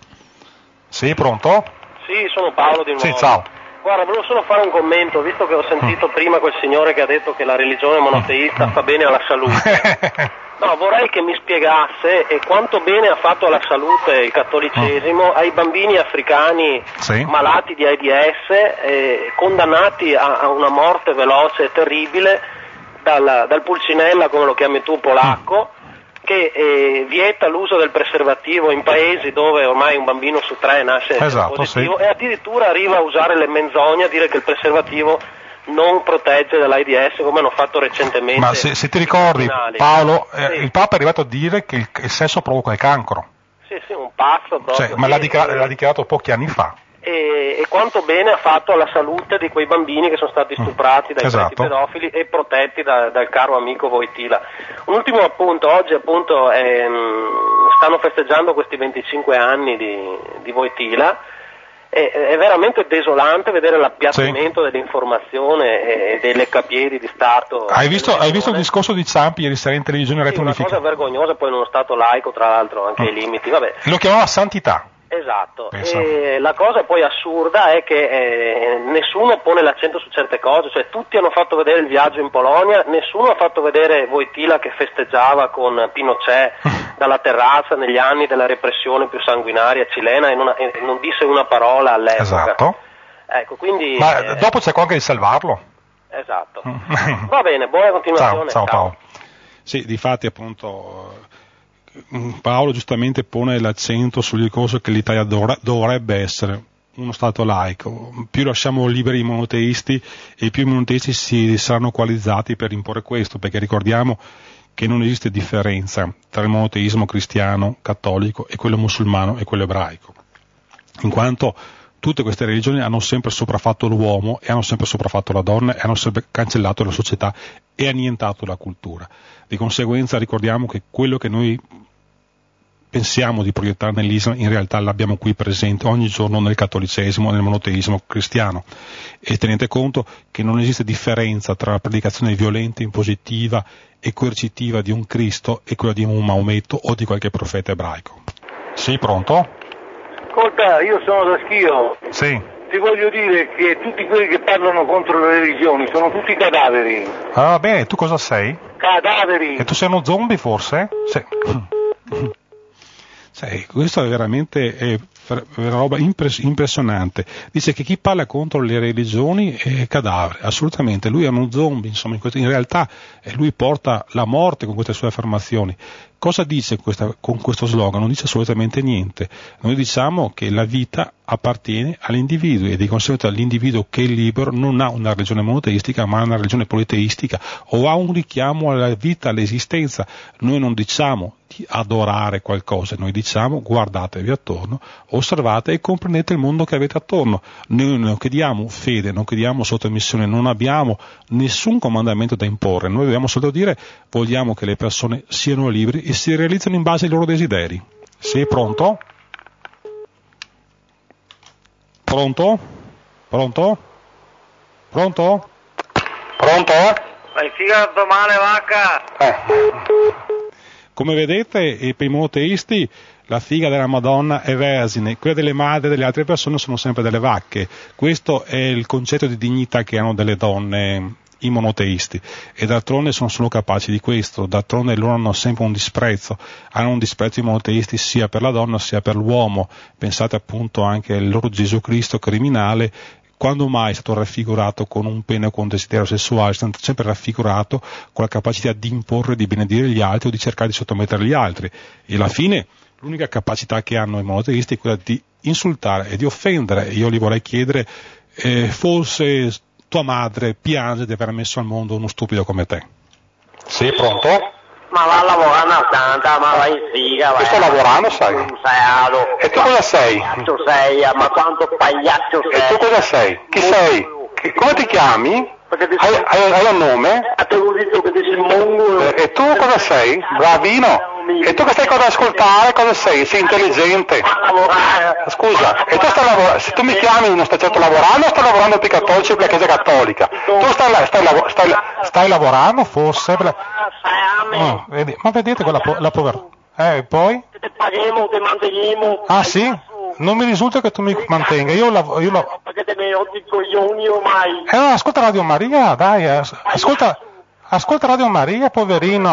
Sì, pronto? Sì, sono Paolo di nuovo. Sì, ciao. Guarda, volevo solo fare un commento, visto che ho sentito prima quel signore che ha detto che la religione monoteista fa bene alla salute. No, vorrei che mi spiegasse quanto bene ha fatto alla salute il cattolicesimo ai bambini africani malati di AIDS, condannati a una morte veloce e terribile dal Pulcinella, come lo chiami tu, polacco, che vieta l'uso del preservativo in paesi dove ormai un bambino su 3 nasce positivo, e addirittura arriva a usare le menzogne, a dire che il preservativo non protegge dall'AIDS, come hanno fatto recentemente. Ma se ti ricordi, Paolo, il Papa è arrivato a dire che il sesso provoca il cancro. Sì, un pazzo. Ma l'ha dichiarato pochi anni fa. E quanto bene ha fatto alla salute di quei bambini che sono stati stuprati dai pedofili e protetti dal caro amico Wojtyla. Un ultimo appunto, oggi appunto stanno festeggiando questi 25 anni di Wojtyla. È veramente desolante vedere l'appiattimento dell'informazione e dei leccapiedi di Stato. Hai visto il discorso di Ciampi ieri sera in televisione Rete Unificata? Una cosa vergognosa, poi in uno Stato laico, tra l'altro, anche ai limiti. Vabbè. Lo chiamava santità. Esatto, e la cosa poi assurda è che nessuno pone l'accento su certe cose, cioè tutti hanno fatto vedere il viaggio in Polonia, nessuno ha fatto vedere Wojtyla che festeggiava con Pinochet dalla terrazza negli anni della repressione più sanguinaria cilena e non disse una parola all'epoca. Esatto. Ecco, quindi, ma dopo c'è qualcosa di salvarlo. Esatto. Va bene, buona continuazione. Ciao Paolo. Sì, difatti appunto Paolo giustamente pone l'accento sul discorso che l'Italia dovrebbe essere uno Stato laico. Più lasciamo liberi i monoteisti e più i monoteisti si saranno coalizzati per imporre questo, perché ricordiamo che non esiste differenza tra il monoteismo cristiano, cattolico e quello musulmano e quello ebraico, in quanto tutte queste religioni hanno sempre sopraffatto l'uomo e hanno sempre sopraffatto la donna e hanno sempre cancellato la società e annientato la cultura. Di conseguenza ricordiamo che quello che noi pensiamo di proiettare nell'Islam in realtà l'abbiamo qui presente ogni giorno nel cattolicesimo e nel monoteismo cristiano, e tenete conto che non esiste differenza tra la predicazione violenta, impositiva e coercitiva di un Cristo e quella di un Maometto o di qualche profeta ebraico. Sì, pronto? Ascolta, io sono da Schio. Sì. Ti voglio dire che tutti quelli che parlano contro le religioni sono tutti cadaveri. Ah, bene, tu cosa sei? Cadaveri. E tu sei uno zombie forse? Sì. Questo è veramente una roba impressionante. Dice che chi parla contro le religioni è cadavere, assolutamente, lui è uno zombie, insomma, in realtà lui porta la morte con queste sue affermazioni. Cosa dice con questo slogan? Non dice assolutamente niente. Noi diciamo che la vita appartiene all'individuo e di conseguenza l'individuo che è libero non ha una religione monoteistica ma una religione politeistica o ha un richiamo alla vita, all'esistenza. Noi non diciamo di adorare qualcosa, noi diciamo guardatevi attorno, osservate e comprendete il mondo che avete attorno. Noi non chiediamo fede, non chiediamo sottomissione, non abbiamo nessun comandamento da imporre, noi dobbiamo solo dire vogliamo che le persone siano liberi e si realizzano in base ai loro desideri. Sei pronto? Pronto? Pronto? Pronto? Pronto? Hai figa domani, vacca! Come vedete, per i monoteisti la figa della Madonna è vergine, quella delle madri delle altre persone sono sempre delle vacche. Questo è il concetto di dignità che hanno delle donne i monoteisti, e d'altronde sono solo capaci di questo. D'altronde loro hanno sempre un disprezzo i monoteisti sia per la donna sia per l'uomo. Pensate appunto anche al loro Gesù Cristo criminale. Quando mai è stato raffigurato con un pene o con un desiderio sessuale? È stato sempre raffigurato con la capacità di imporre, di benedire gli altri o di cercare di sottomettere gli altri, e alla fine l'unica capacità che hanno i monoteisti è quella di insultare e di offendere. Io gli vorrei chiedere, forse tua madre piange di aver messo al mondo uno stupido come te. Sì, pronto? Ma va lavorando a tanta, ma vai in figa, vai. Io sto lavorando, sai? E tu cosa sei? Pagliaccio sei, ma quanto pagliaccio sei? E tu cosa sei? Chi sei? Come ti chiami? Hai un nome? E tu cosa sei? Bravino? E tu che stai ad ascoltare, cosa sei? Sei intelligente. Scusa, e tu stai lavorando, se tu mi chiami non stai certo lavorando o stai lavorando per i cattolici per la Chiesa Cattolica? Tu stai lavorando forse? No, vedi, ma vedete la povertà. Poi? Ah sì? Non mi risulta che tu mi mantenga, io perché te ne ho di coglioni ormai. Ascolta Radio Maria, dai, ascolta Radio Maria, poverino.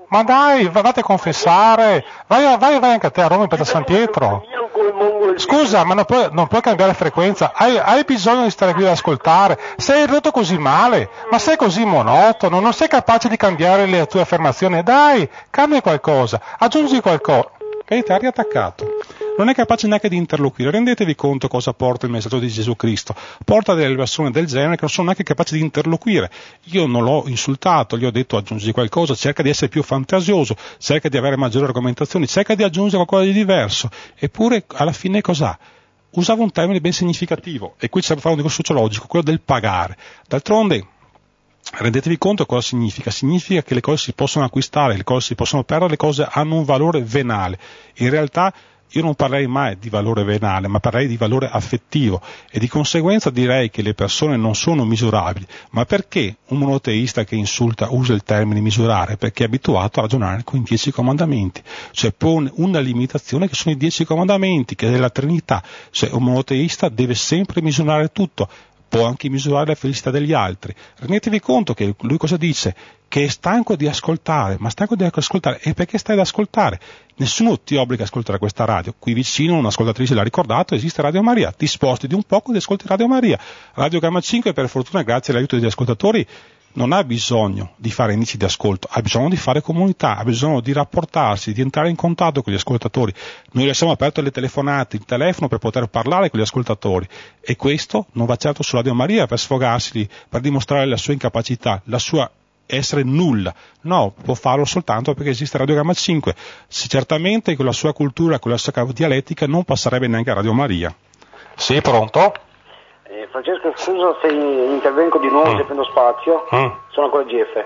Ma dai, vate a confessare, vai anche a te a Roma in Piazza San Pietro. Scusa, ma non puoi cambiare frequenza, hai bisogno di stare qui ad ascoltare, sei ridotto così male, ma sei così monotono, non sei capace di cambiare le tue affermazioni, dai, cambia qualcosa, aggiungi qualcosa. E ti ha riattaccato. Non è capace neanche di interloquire. Rendetevi conto cosa porta il messaggio di Gesù Cristo. Porta delle persone del genere che non sono neanche capaci di interloquire. Io non l'ho insultato, gli ho detto aggiungi qualcosa, cerca di essere più fantasioso, cerca di avere maggiori argomentazioni, cerca di aggiungere qualcosa di diverso. Eppure alla fine cos'ha? Usava un termine ben significativo, e qui ci serve fare un discorso sociologico, quello del pagare. D'altronde, rendetevi conto cosa significa. Significa che le cose si possono acquistare, le cose si possono perdere, le cose hanno un valore venale. In realtà io non parlerei mai di valore venale, ma parlerei di valore affettivo, e di conseguenza direi che le persone non sono misurabili. Ma perché un monoteista che insulta usa il termine misurare? Perché è abituato a ragionare con i 10 comandamenti, cioè pone una limitazione che sono i 10 comandamenti, che è la Trinità. Cioè un monoteista deve sempre misurare tutto, può anche misurare la felicità degli altri. Rendetevi conto che lui cosa dice? Che è stanco di ascoltare, ma stanco di ascoltare, e perché stai ad ascoltare? Nessuno ti obbliga a ascoltare questa radio. Qui vicino un'ascoltatrice l'ha ricordato, esiste Radio Maria, ti sposti di un poco ed ascolti Radio Maria. Radio Gamma 5, per fortuna, grazie all'aiuto degli ascoltatori, non ha bisogno di fare indici di ascolto, ha bisogno di fare comunità, ha bisogno di rapportarsi, di entrare in contatto con gli ascoltatori. Noi lasciamo aperto le telefonate, il telefono per poter parlare con gli ascoltatori, e questo non va certo su Radio Maria per sfogarsi, per dimostrare la sua incapacità, la sua essere nulla. No, può farlo soltanto perché esiste Radio Gamma 5. Certamente con la sua cultura, con la sua dialettica non passerebbe neanche a Radio Maria. Sì, pronto? Francesco, scusa se intervengo di nuovo, se prendo spazio, sono ancora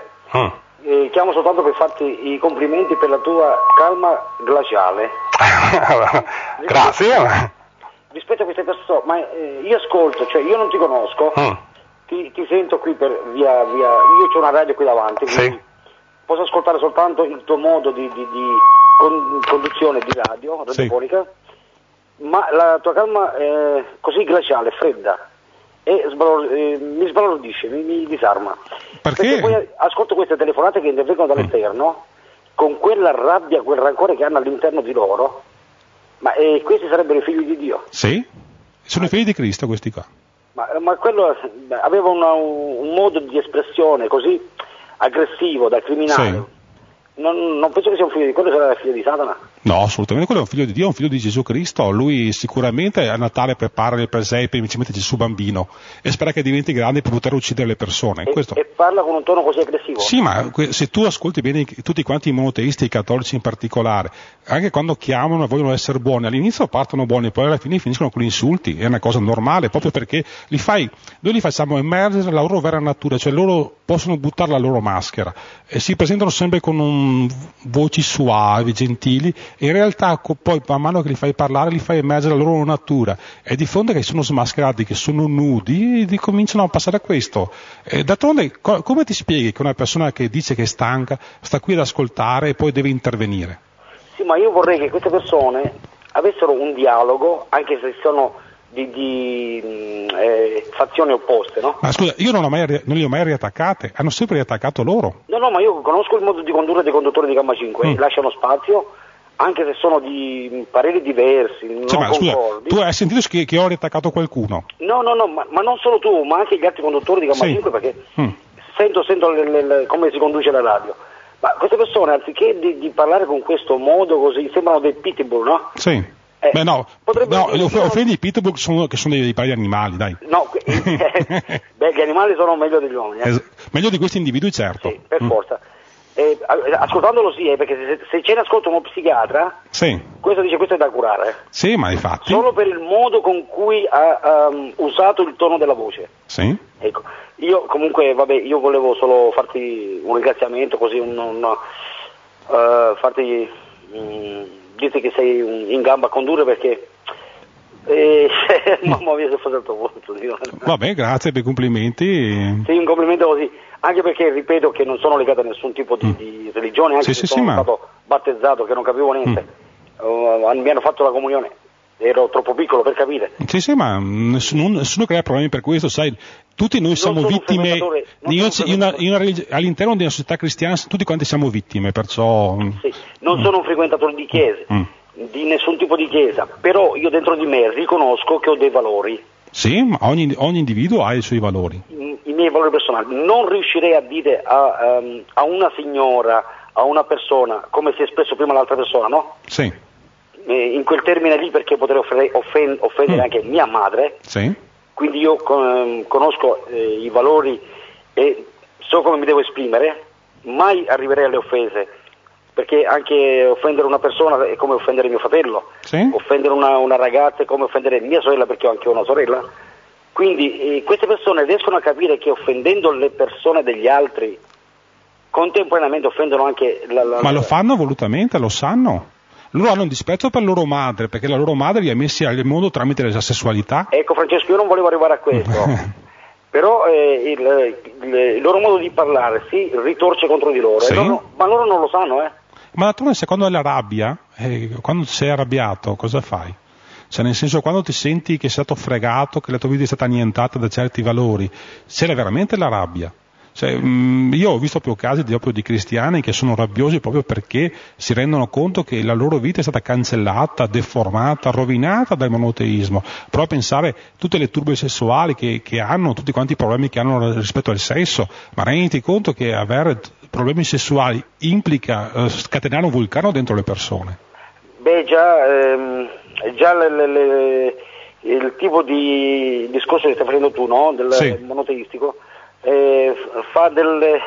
GF. Chiamo soltanto per farti i complimenti per la tua calma glaciale. Grazie. Rispetto a queste persone, ma io ascolto, cioè io non ti conosco, ti sento qui per via, io c'ho una radio qui davanti, quindi posso ascoltare soltanto il tuo modo di conduzione di radio, radiofonica, ma la tua calma è così glaciale, fredda, e mi sbalordisce, mi disarma. Perché poi ascolto queste telefonate che intervengono dall'esterno con quella rabbia, quel rancore che hanno all'interno di loro, ma questi sarebbero i figli di Dio. Sì, sono i figli di Cristo questi qua. Ma quello aveva un modo di espressione così aggressivo, da criminale. Sì. Non penso che sia un figlio di quello, sarà il figlio di Satana. No, assolutamente, quello è un figlio di Dio, un figlio di Gesù Cristo. Lui sicuramente a Natale prepara il presepe, ci mette Gesù bambino e spera che diventi grande per poter uccidere le persone. E parla con un tono così aggressivo? Sì, ma se tu ascolti bene tutti quanti i monoteisti, i cattolici in particolare, anche quando chiamano e vogliono essere buoni, all'inizio partono buoni, poi alla fine finiscono con gli insulti. È una cosa normale, proprio perché noi li facciamo emergere la loro vera natura, cioè loro possono buttare la loro maschera e si presentano sempre con voci suavi, gentili, e in realtà poi man mano che li fai parlare li fai emergere la loro natura, e di fronte che sono smascherati, che sono nudi, e cominciano a passare a questo. D'altronde come ti spieghi che una persona che dice che è stanca sta qui ad ascoltare e poi deve intervenire? Sì, ma io vorrei che queste persone avessero un dialogo, anche se sono di fazioni opposte, no? Ma scusa, io non li ho mai riattaccate, hanno sempre riattaccato loro. No, ma io conosco il modo di condurre dei conduttori di Gamma 5, lasciano spazio, anche se sono di pareri diversi, non concordi. Scusa, tu hai sentito che ho riattaccato qualcuno? No, ma non solo tu, ma anche gli altri conduttori di Gamma 5, perché sento come si conduce la radio. Ma queste persone, anziché di parlare con questo modo così, sembrano dei pitbull, no? Sì. Offendi i pitbull che sono dei pari animali, dai. No, gli animali sono meglio degli uomini. Meglio di questi individui, certo. Sì, per forza. Ascoltandolo perché se ce ne ascolta uno psichiatra, questo è da curare. Sì, ma infatti. Solo per il modo con cui ha usato il tono della voce. Sì. Ecco, io comunque, io volevo solo farti un ringraziamento, così farti dirti che sei in gamba a condurre, perché mamma mia, se fosse al tuo punto. Vabbè, grazie per i complimenti. Sì, un complimento così, anche perché ripeto che non sono legato a nessun tipo di religione, anche se sono stato battezzato, che non capivo niente. Mi hanno fatto la comunione ero troppo piccolo per capire. Sì, ma nessuno crea problemi per questo, sai, tutti noi siamo vittime, all'interno di una società cristiana tutti quanti siamo vittime, perciò... Sì, non sono un frequentatore di chiese, di nessun tipo di chiesa, però io dentro di me riconosco che ho dei valori. Sì, ma ogni individuo ha i suoi valori. I miei valori personali. Non riuscirei a dire a una signora, a una persona, come si è espresso prima l'altra persona, no? Sì. In quel termine lì, perché potrei offendere anche mia madre. Sì. Quindi io conosco i valori e so come mi devo esprimere, mai arriverei alle offese, perché anche offendere una persona è come offendere mio fratello, sì. Offendere una ragazza è come offendere mia sorella, perché ho anche una sorella. Quindi queste persone riescono a capire che offendendo le persone degli altri, contemporaneamente offendono anche Ma lo fanno volutamente, lo sanno. Loro hanno un dispetto per loro madre, perché la loro madre li ha messi al mondo tramite la sessualità. Ecco Francesco, io non volevo arrivare a questo, però il loro modo di parlare si ritorce contro di loro, sì. Ma loro non lo sanno, Ma d'altronde secondo la rabbia, quando sei arrabbiato, cosa fai? Cioè nel senso, quando ti senti che sei stato fregato, che la tua vita è stata annientata da certi valori, c'era veramente la rabbia. Cioè, io ho visto più casi di cristiani che sono rabbiosi proprio perché si rendono conto che la loro vita è stata cancellata, deformata, rovinata dal monoteismo. Però pensare tutte le turbe sessuali che hanno, tutti quanti i problemi che hanno rispetto al sesso, ma renditi conto che avere problemi sessuali implica scatenare un vulcano dentro le persone. Beh, già il tipo di discorso che stai facendo tu, no? Del monoteistico, fa delle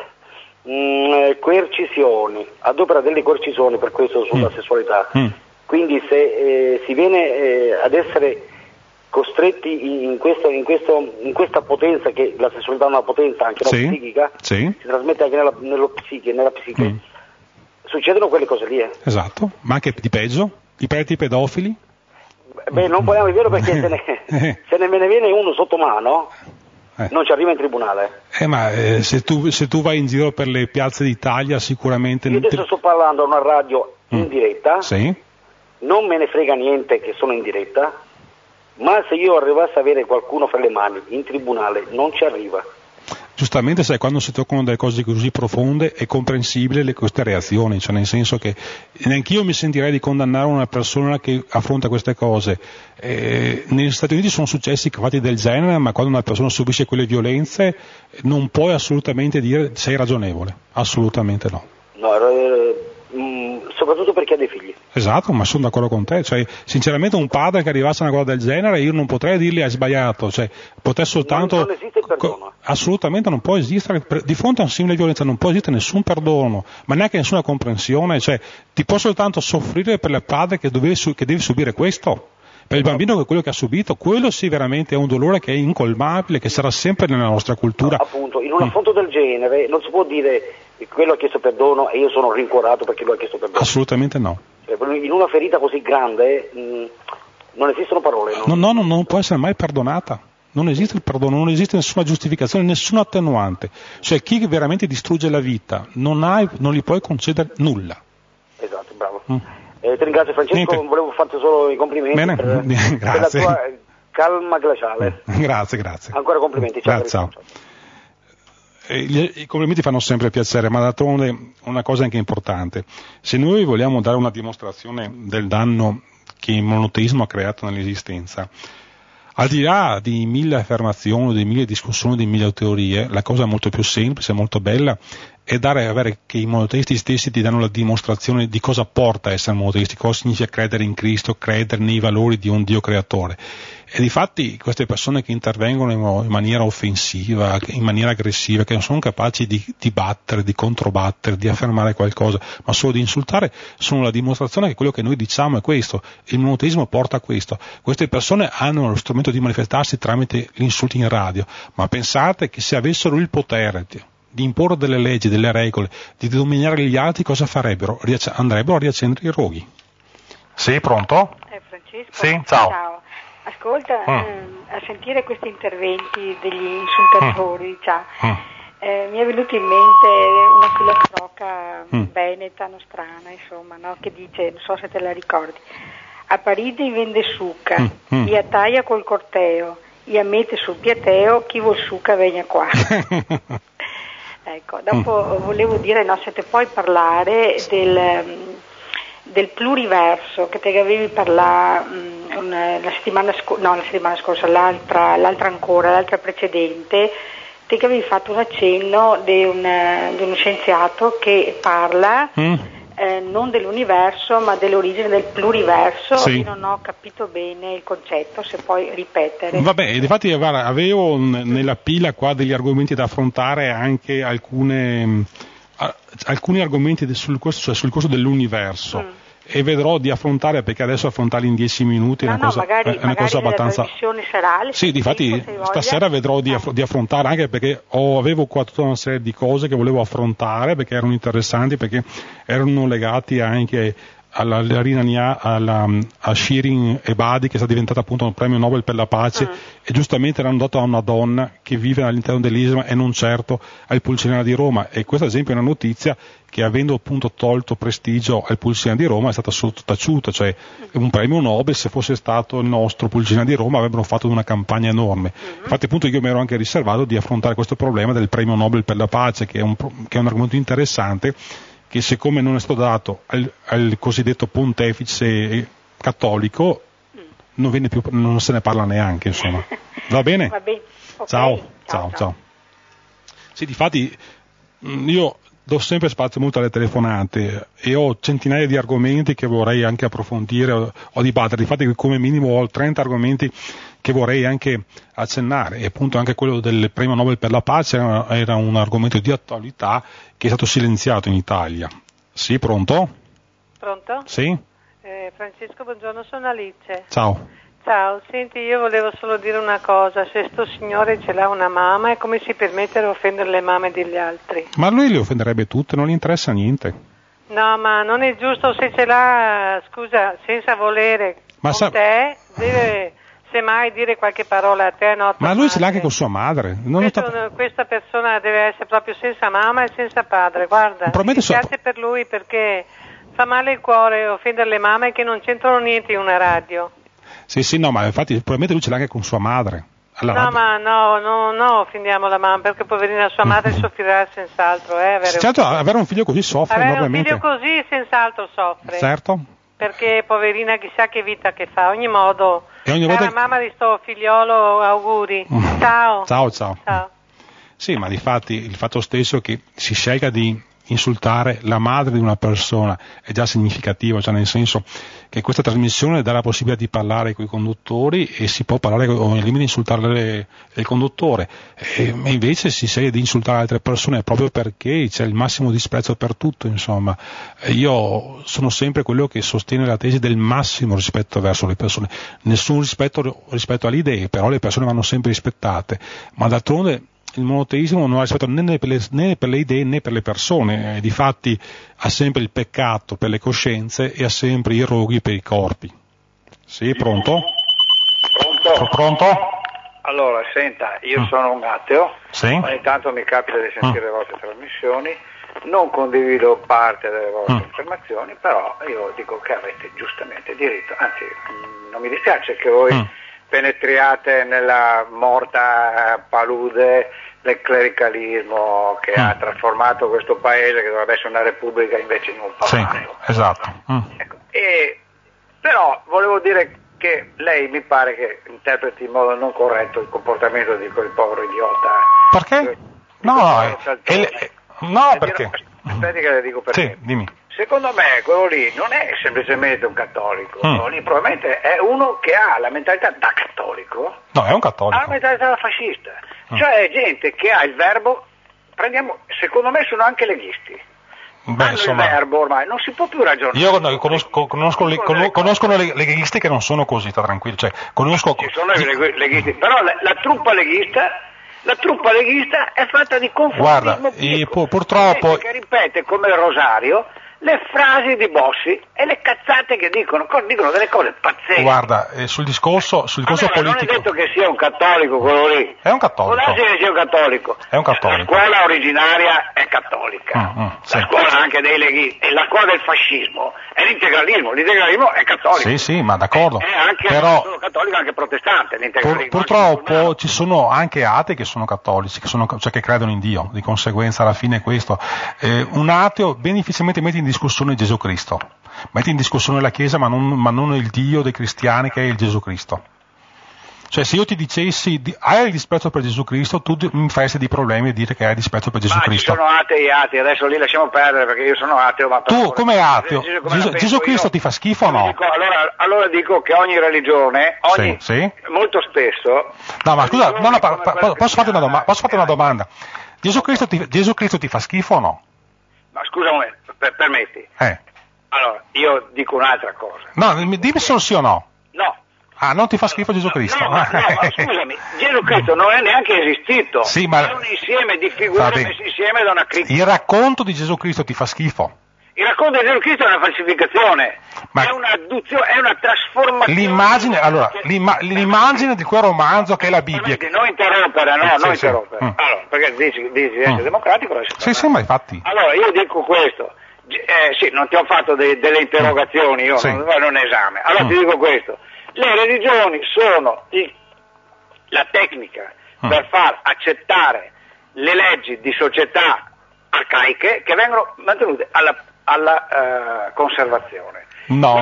coercizioni, adopera delle coercizioni per questo sulla sessualità. Quindi se si viene ad essere costretti in questa potenza, che la sessualità è una potenza anche psichica, si trasmette anche nella psiche. Succedono quelle cose lì. Esatto, ma anche di peggio, i preti pedofili. Beh, non parliamo di vero, perché se ne me ne viene uno sotto mano, non ci arriva in tribunale. Ma se tu vai in giro per le piazze d'Italia, sicuramente... Io adesso sto parlando a una radio in diretta, sì. Non me ne frega niente che sono in diretta, ma se io arrivassi a avere qualcuno fra le mani in tribunale, non ci arriva. Giustamente, sai, quando si toccano delle cose così profonde è comprensibile queste reazioni, cioè nel senso che neanch'io mi sentirei di condannare una persona che affronta queste cose. Negli Stati Uniti sono successi fatti del genere, ma quando una persona subisce quelle violenze non puoi assolutamente dire sei ragionevole, assolutamente no. No, soprattutto perché ha dei figli. Esatto, ma sono d'accordo con te, cioè sinceramente un padre che arrivasse a una cosa del genere io non potrei dirgli hai sbagliato, cioè potrei soltanto... Non esiste il perdono. Assolutamente non può esistere, di fronte a una simile violenza non può esistere nessun perdono, ma neanche nessuna comprensione, cioè ti può soltanto soffrire per il padre che deve subire questo. Per il bambino che quello che ha subito, quello sì veramente è un dolore che è incolmabile, che sarà sempre nella nostra cultura. No, appunto, in un affronto del genere non si può dire quello ha chiesto perdono e io sono rincuorato perché lui ha chiesto perdono. Assolutamente no. In una ferita così grande non esistono parole. No, non può essere mai perdonata. Non esiste il perdono, non esiste nessuna giustificazione, nessuna attenuante. Cioè chi veramente distrugge la vita non gli puoi concedere nulla. Esatto, bravo. Ti ringrazio Francesco, niente. Volevo farti solo i complimenti. Bene, per la tua calma glaciale. Grazie. Ancora complimenti. Ciao. I complimenti fanno sempre piacere, ma d'altronde una cosa anche importante. Se noi vogliamo dare una dimostrazione del danno che il monoteismo ha creato nell'esistenza, al di là di 1000 affermazioni, di 1000 discussioni, di 1000 teorie, la cosa molto più semplice, molto bella, è avere che i monoteisti stessi ti danno la dimostrazione di cosa porta a essere monoteisti, cosa significa credere in Cristo, credere nei valori di un Dio creatore. E difatti queste persone che intervengono in maniera offensiva, in maniera aggressiva, che non sono capaci di battere, di controbattere, di affermare qualcosa, ma solo di insultare, sono la dimostrazione che quello che noi diciamo è questo. Il monoteismo porta a questo. Queste persone hanno lo strumento di manifestarsi tramite gli insulti in radio, ma pensate che se avessero il potere di imporre delle leggi, delle regole, di dominare gli altri, cosa farebbero? Andrebbero a riaccendere i roghi. Sì, pronto? Francesco? Sì, ciao. Ascolta, a sentire questi interventi degli insultatori, mi è venuta in mente una filastrocca veneta, nostrana, insomma, no? Che dice, non so se te la ricordi, a Paride vende succa, via Taia col corteo, io mette sul piateo, chi vuol succa venga qua. Ecco, dopo volevo dire, no, se te puoi parlare del pluriverso che te avevi parlato la settimana scorsa, l'altra precedente, te che avevi fatto un accenno di uno scienziato che parla non dell'universo ma dell'origine del pluriverso. Sì. Io non ho capito bene il concetto, se puoi ripetere. Vabbè, infatti avevo nella pila qua degli argomenti da affrontare, anche alcuni argomenti sul corso dell'universo. E vedrò di affrontare, perché adesso affrontarli in 10 minuti è una cosa abbastanza. Serale, sì, difatti stasera vedrò di affrontare, anche perché avevo qua tutta una serie di cose che volevo affrontare perché erano interessanti, perché erano legati anche a Shirin Ebadi, che è stata diventata appunto un premio Nobel per la pace, e giustamente l'hanno dato a una donna che vive all'interno dell'Islam e non certo al Pulcinella di Roma. E questa ad esempio è una notizia che, avendo appunto tolto prestigio al Pulcinella di Roma, è stata sottaciuta, cioè un premio Nobel, se fosse stato il nostro Pulcinella di Roma avrebbero fatto una campagna enorme. Infatti appunto io mi ero anche riservato di affrontare questo problema del premio Nobel per la pace, che è un argomento interessante, che siccome non è stato dato al cosiddetto pontefice cattolico, non se ne parla neanche, insomma. Va bene? Va bene. Okay. Ciao. Sì, difatti io do sempre spazio molto alle telefonate e ho centinaia di argomenti che vorrei anche approfondire o dibattere. Difatti come minimo ho 30 argomenti che vorrei anche accennare, e appunto anche quello del premio Nobel per la pace era un argomento di attualità che è stato silenziato in Italia. Sì, pronto? Pronto? Sì? Francesco, buongiorno, sono Alice. Ciao. Ciao, senti, io volevo solo dire una cosa: se sto signore ce l'ha una mamma, come si permette di offendere le mamme degli altri? Ma lui le offenderebbe tutte, non gli interessa niente. No, ma non è giusto, se ce l'ha, scusa, senza volere te, deve semmai dire qualche parola a te, no? Ma lui ce l'ha anche con sua madre. Questa persona deve essere proprio senza mamma e senza padre, guarda. Mi dispiace per lui, perché fa male il cuore offendere le mamme che non c'entrano niente in una radio. Sì, no, ma infatti probabilmente lui ce l'ha anche con sua madre. No, ma no, offendiamo la mamma, perché poverina sua madre soffrirà senz'altro. Certo, avere un figlio così soffre enormemente. Avere un figlio così senz'altro soffre. Certo. Perché poverina chissà che vita che fa, ogni modo. E ogni volta... mamma di sto figliolo, auguri. Ciao. Ciao. Sì, ma difatti il fatto stesso che si scelga di insultare la madre di una persona è già significativo, cioè nel senso che questa trasmissione dà la possibilità di parlare con i conduttori e si può parlare o al limite insultare il conduttore, e invece si sceglie di insultare altre persone proprio perché c'è il massimo disprezzo per tutto, insomma. Io sono sempre quello che sostiene la tesi del massimo rispetto verso le persone, nessun rispetto alle idee, però le persone vanno sempre rispettate, ma d'altronde il monoteismo non ha rispetto né per le idee né per le persone, difatti ha sempre il peccato per le coscienze e ha sempre i roghi per i corpi. Sì, pronto? Pronto? Allora, senta, io sono un ateo, sì? Ogni tanto mi capita di sentire le vostre trasmissioni, non condivido parte delle vostre affermazioni, però io dico che avete giustamente diritto, anzi non mi dispiace che voi penetriate nella morta palude del clericalismo che ha trasformato questo paese, che dovrebbe essere una repubblica, invece in un palazzo. Sì, esatto. Ecco. Però volevo dire che lei mi pare che interpreti in modo non corretto il comportamento di quel povero idiota. Perché? Perché? Aspetti che le dico perché. Sì, dimmi. Secondo me quello lì non è semplicemente un cattolico, quello lì probabilmente è uno che ha la mentalità da cattolico. No, è un cattolico. Ha la mentalità da fascista. Cioè è gente che ha il verbo, secondo me sono anche leghisti. Beh, insomma, il verbo ormai, non si può più ragionare. Io conosco le leghisti che non sono così, sta tranquillo. Cioè, ci sono i leghisti, però la truppa leghista è fatta di conformismo. Guarda, purtroppo che ripete come il rosario le frasi di Bossi e le cazzate che dicono delle cose pazzesche. Guarda, sul discorso politico. Non è detto che sia un cattolico quello lì. È un cattolico. Può darsi che sia un cattolico. È un cattolico. La scuola originaria è cattolica, la scuola anche dei leghisti, e la scuola del fascismo è l'integralismo è cattolico. Sì, ma d'accordo. È anche però, solo cattolico, anche protestante l'integralismo. Purtroppo ci sono anche atei che sono cattolici, cioè che credono in Dio, di conseguenza alla fine è questo. Un ateo ben difficilmente mette in discussione Gesù Cristo, mette in discussione la Chiesa, ma non il Dio dei cristiani che è il Gesù Cristo. Cioè, se io ti dicessi hai il disprezzo per Gesù Cristo, tu mi faresti dei problemi a dire che hai il disprezzo per Gesù Cristo. Ma ci sono atei, adesso lì lasciamo perdere perché io sono ateo. Ma tu come ateo? Gesù Cristo ti fa schifo o no? Allora dico che ogni religione, molto spesso... No, ma scusa, posso farti una domanda? Gesù Cristo ti fa schifo o no? Ma scusa, permetti. Allora, io dico un'altra cosa. No, dimmi solo sì o no. No. Ah, non ti fa schifo Gesù Cristo? No, scusami, Gesù Cristo non è neanche esistito, è un insieme di figure messe insieme da una critica. Il racconto di Gesù Cristo ti fa schifo? Il racconto di Gesù Cristo è una falsificazione, è un'adduzione, è una trasformazione. L'immagine di quel romanzo che è la Bibbia. Non interrompere, non interrompere. Allora, perché dici essere democratico? Sì, ma infatti. Allora, io dico questo. Non ti ho fatto delle interrogazioni, io non un esame. Allora ti dico questo. Le religioni sono la tecnica per far accettare le leggi di società arcaiche che vengono mantenute alla conservazione. La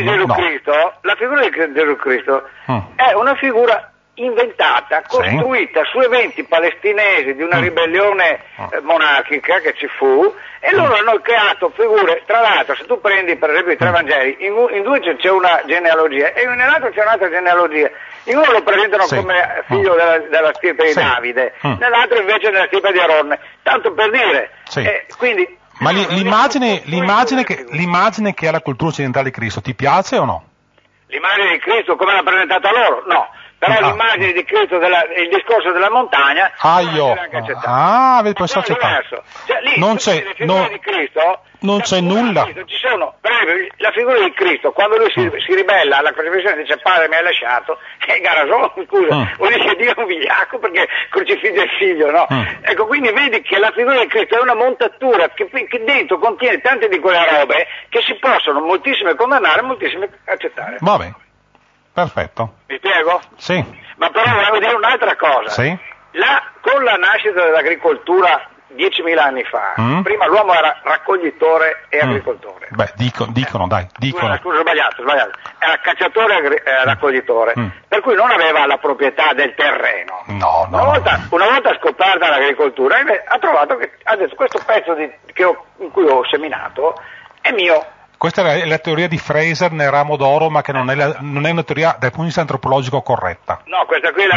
figura di Gesù Cristo è una figura inventata, costruita su eventi palestinesi di una ribellione monarchica che ci fu, e loro hanno creato figure. Tra l'altro, se tu prendi per esempio i tre Vangeli, in due c'è una genealogia e in un altro c'è un'altra genealogia. In uno lo presentano come figlio della stirpe di Davide, nell'altro invece della stirpe di Aronne, tanto per dire. Quindi, ma l'immagine che ha la cultura occidentale di Cristo ti piace o no? L'immagine di Cristo come l'ha presentata loro? No. Però l'immagine di Cristo, il discorso della montagna, vedi, può essere accettato. Non c'è nulla. Ci sono, la figura di Cristo, quando lui si ribella alla crocifissione, dice Padre mi hai lasciato, è Garasone, scusa, o dice Dio è un vigliacco perché crocifigge il figlio, no? Ecco, quindi vedi che la figura di Cristo è una montatura che dentro contiene tante di quelle robe che si possono moltissime condannare, moltissime accettare. Va bene. Perfetto. Mi spiego? Sì. Ma però volevo dire un'altra cosa. Sì. Con la nascita dell'agricoltura 10.000 anni fa, prima l'uomo era raccoglitore e agricoltore. Beh, dicono. Scusa, sbagliato. Era cacciatore e raccoglitore, per cui non aveva la proprietà del terreno. No. Una volta scoperta l'agricoltura, ha trovato che ha detto questo pezzo in cui ho seminato è mio. Questa è la teoria di Fraser nel ramo d'oro, ma che non è una teoria dal punto di vista antropologico corretta. No, questa qui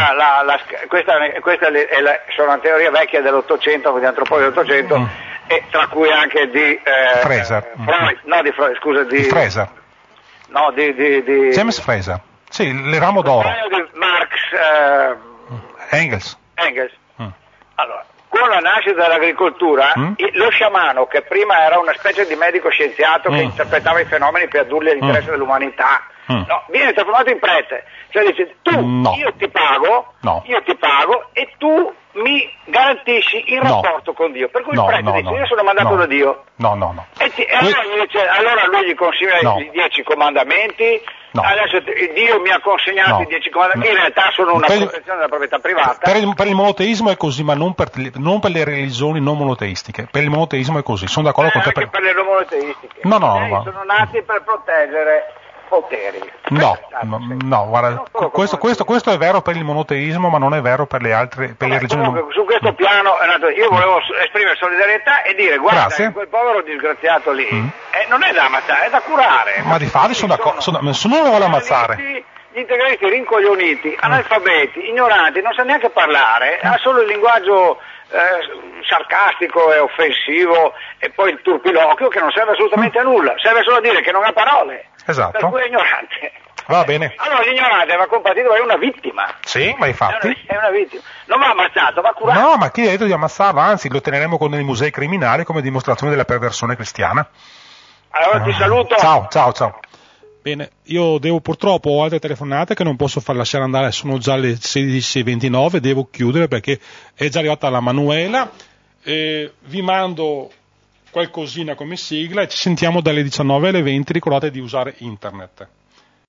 sono una teoria vecchia dell'800, di antropologi dell'800, e tra cui anche di Fraser. Di Fraser. No, di James Fraser. Sì, il ramo d'oro. Di Marx. Engels. Allora, con la nascita dell'agricoltura, lo sciamano, che prima era una specie di medico scienziato che interpretava i fenomeni per addurli all'interesse dell'umanità, viene trasformato in prete. Cioè dice, io ti pago e tu mi garantisci il rapporto con Dio. Per cui il prete dice, io sono mandato da Dio. No. Allora lui gli consiglia i 10 comandamenti. Adesso Dio mi ha consegnato i 10 comandamenti, in realtà sono una protezione della proprietà privata. Per il monoteismo è così, ma non per le religioni non monoteistiche. Per il monoteismo è così, sono d'accordo con te. Anche per le non monoteistiche. No. Sono nati per proteggere poteri. No, guarda, questo è vero per il monoteismo, ma non è vero per le altre, per le religioni. Comunque, su questo piano io volevo esprimere solidarietà e dire, guarda, che quel povero disgraziato lì non è da ammazzare, è da curare. Ma di fatto sono d'accordo, nessuno lo vuole ammazzare. Gli integralisti rincoglioniti, analfabeti, ignoranti, non sa neanche parlare, ha solo il linguaggio sarcastico e offensivo, e poi il turpiloquio che non serve assolutamente a nulla, serve solo a dire che non ha parole. Esatto. Per cui è ignorante. Va bene. Allora l'ignorante va compatito, è una vittima. Sì, ma infatti. È una vittima. Non va ammazzato, va curato. No, ma chi ha detto di ammazzarlo? Anzi, lo teneremo con i musei criminali come dimostrazione della perversione cristiana. Allora ti saluto. Ciao. Bene, io purtroppo ho altre telefonate che non posso far lasciare andare, sono già le 16:29, devo chiudere perché è già arrivata la Manuela. Vi mando qualcosina come sigla e ci sentiamo dalle 19 alle 20. Ricordate di usare internet.